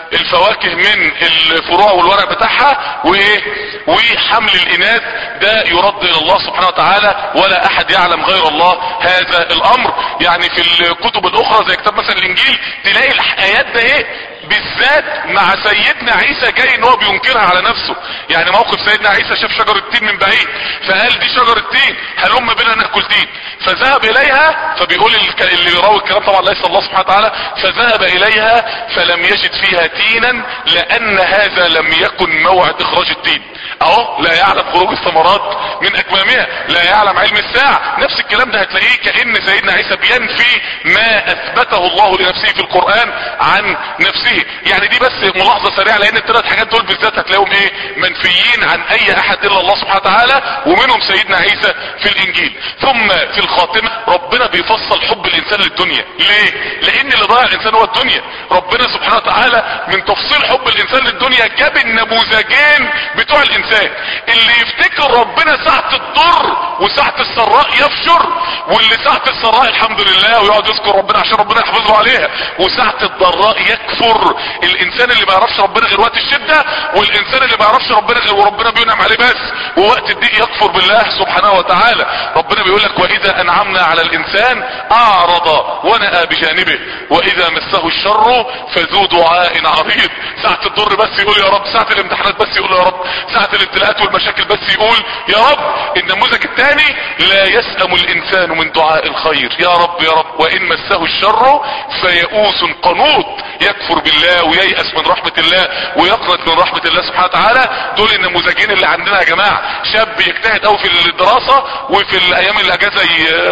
الفواكه من الفروع والورق بتاعها، وايه، وحمل الاناث ده يرد الى الله سبحانه وتعالى، ولا احد يعلم غير الله هذا الامر. يعني في الكتب الاخرى زي كتاب مثلا الانجيل تلاقي الايات ده ايه بالذات مع سيدنا عيسى جاي ان هو بينكرها على نفسه. يعني موقف سيدنا عيسى شاف شجرة تين من بعيد فقال دي شجرة تين هلم بنا ناكل تين، فذهب اليها، فبيقول اللي يراوي الكلام طبعا ليس الله سبحانه وتعالى، فذهب اليها فلم يجد فيها تينا لان هذا لم يكن موعد اخراج التين. اهو لا يعلم خروج الثمرات من اكمامها، لا يعلم علم الساعة. نفس الكلام ده هتلاقيه كأن سيدنا عيسى بينفي ما اثبته الله لنفسه في القرآن عن نفسه. يعني دي بس ملاحظة سريعة، لان الثلاث حاجات دول بالذات هتلاقيهم ايه منفيين عن اي احد الا الله سبحانه وتعالى، ومنهم سيدنا عيسى في الانجيل. ثم في الخاتمة ربنا بيفصل حب الانسان للدنيا. ليه؟ لان اللي ضيع الانسان هو الدنيا. ربنا سبحانه وتعالى من تفصيل حب الانسان للدنيا جاب النموذجين بتوع الانسان. اللي يفتكر ربنا ساعة الضر وساعة السراء يفجر، واللي ساعة السراء الحمد لله ويقعد يذكر ربنا عشان ربنا يحفظه عليها، وساعة الضراء يكفر. الانسان اللي ما يعرفش ربنا غير وقت الشدة، والانسان اللي ما يعرفش ربنا غير وربنا بينعم عليه بس، ووقت الضيق يكفر بالله سبحانه وتعالى. ربنا بيقول لك واذا انعمنا على الانسان اعرض ونأى بجانبه واذا مسه الشر فذو دعاء عريض. ساعة الضر بس يقول يا رب، ساعة الامتحانات بس يقول يا رب، ساعة الابتلاءات والمشاكل بس يقول يا رب. النموذج الثاني لا يسأم الانسان من دعاء الخير، يا رب يا رب، وان مسه الشر فيئوس قنوط، يكفر بالله وييأس من رحمة الله ويقنط من رحمة الله سبحانه وتعالى. دول النموذجين اللي عندنا يا جماعة. شاب يجتهد قوي في الدراسة وفي الايام الاجازة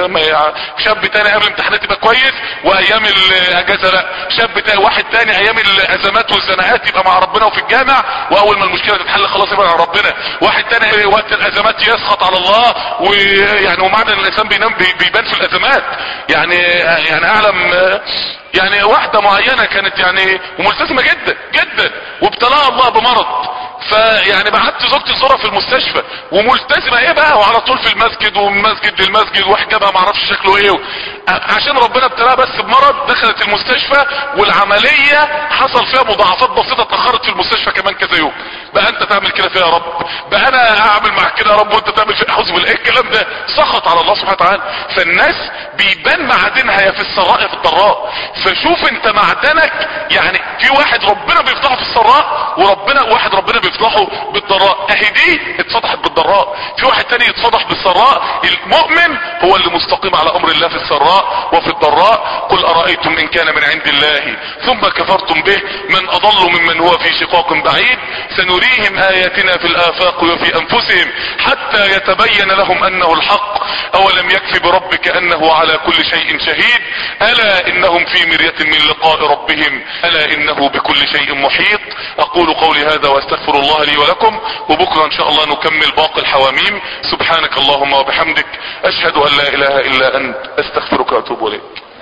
شاب تاني قبل الامتحانات يبقى كويس وايام الاجازة لا، شاب تاني واحد تاني ايام الازمات والزناقات يبقى مع ربنا وفي الجامع، واول ما المشكلة تتحل خلاص يبقى مع ربنا. واحد تاني وقت الازمات يسخط على الله، ويعني ومعنى ان الانسان بيبان في الازمات. يعني اعلم يعني واحدة معينة كانت يعني وملتزمة جدا جدا وابتلاها الله بمرض، فيعني بعت زوجتي زورها في المستشفى وملتزمة ايه بقى وعلى طول في المسجد ومن مسجد للمسجد وحجابها معرفش شكله ايه، عشان ربنا ابتلاها بس بمرض. دخلت المستشفى والعملية حصل فيها مضاعفات بسيطة، اتأخرت في المستشفى كمان كذا يوم. بقى انت تعمل كده فيها يا رب، بقى انا اعمل معك كده يا رب وانت تعمل فيها اعوذ بالله. الكلام ده سخط على الله سبحانه وتعالى. فالناس بيبان معادنها يا في السراء يا في الضراء. فشوف انت معدنك، يعني في واحد ربنا بيفضحه في السراء وواحد ربنا بيفضحه بالضراء. اهي دي اتفضحت بالضراء، في واحد تاني يتفضح بالسراء. المؤمن هو اللي مستقيم على امر الله في السراء وفي الضراء. قل ارايتم ان كان من عند الله ثم كفرتم به من اضل ممن هو في شقاق بعيد سنريهم اياتنا في الافاق وفي انفسهم حتى يتبين لهم انه الحق اولم يكفي بربك انه على كل شيء شهيد الا انهم في مرية من لقاء ربهم الا انه بكل شيء محيط. اقول قولي هذا واستغفر الله لي ولكم، وبكرة ان شاء الله نكمل باقي الحواميم. سبحانك اللهم وبحمدك اشهد ان لا اله الا انت استغفرك واتوب اليك.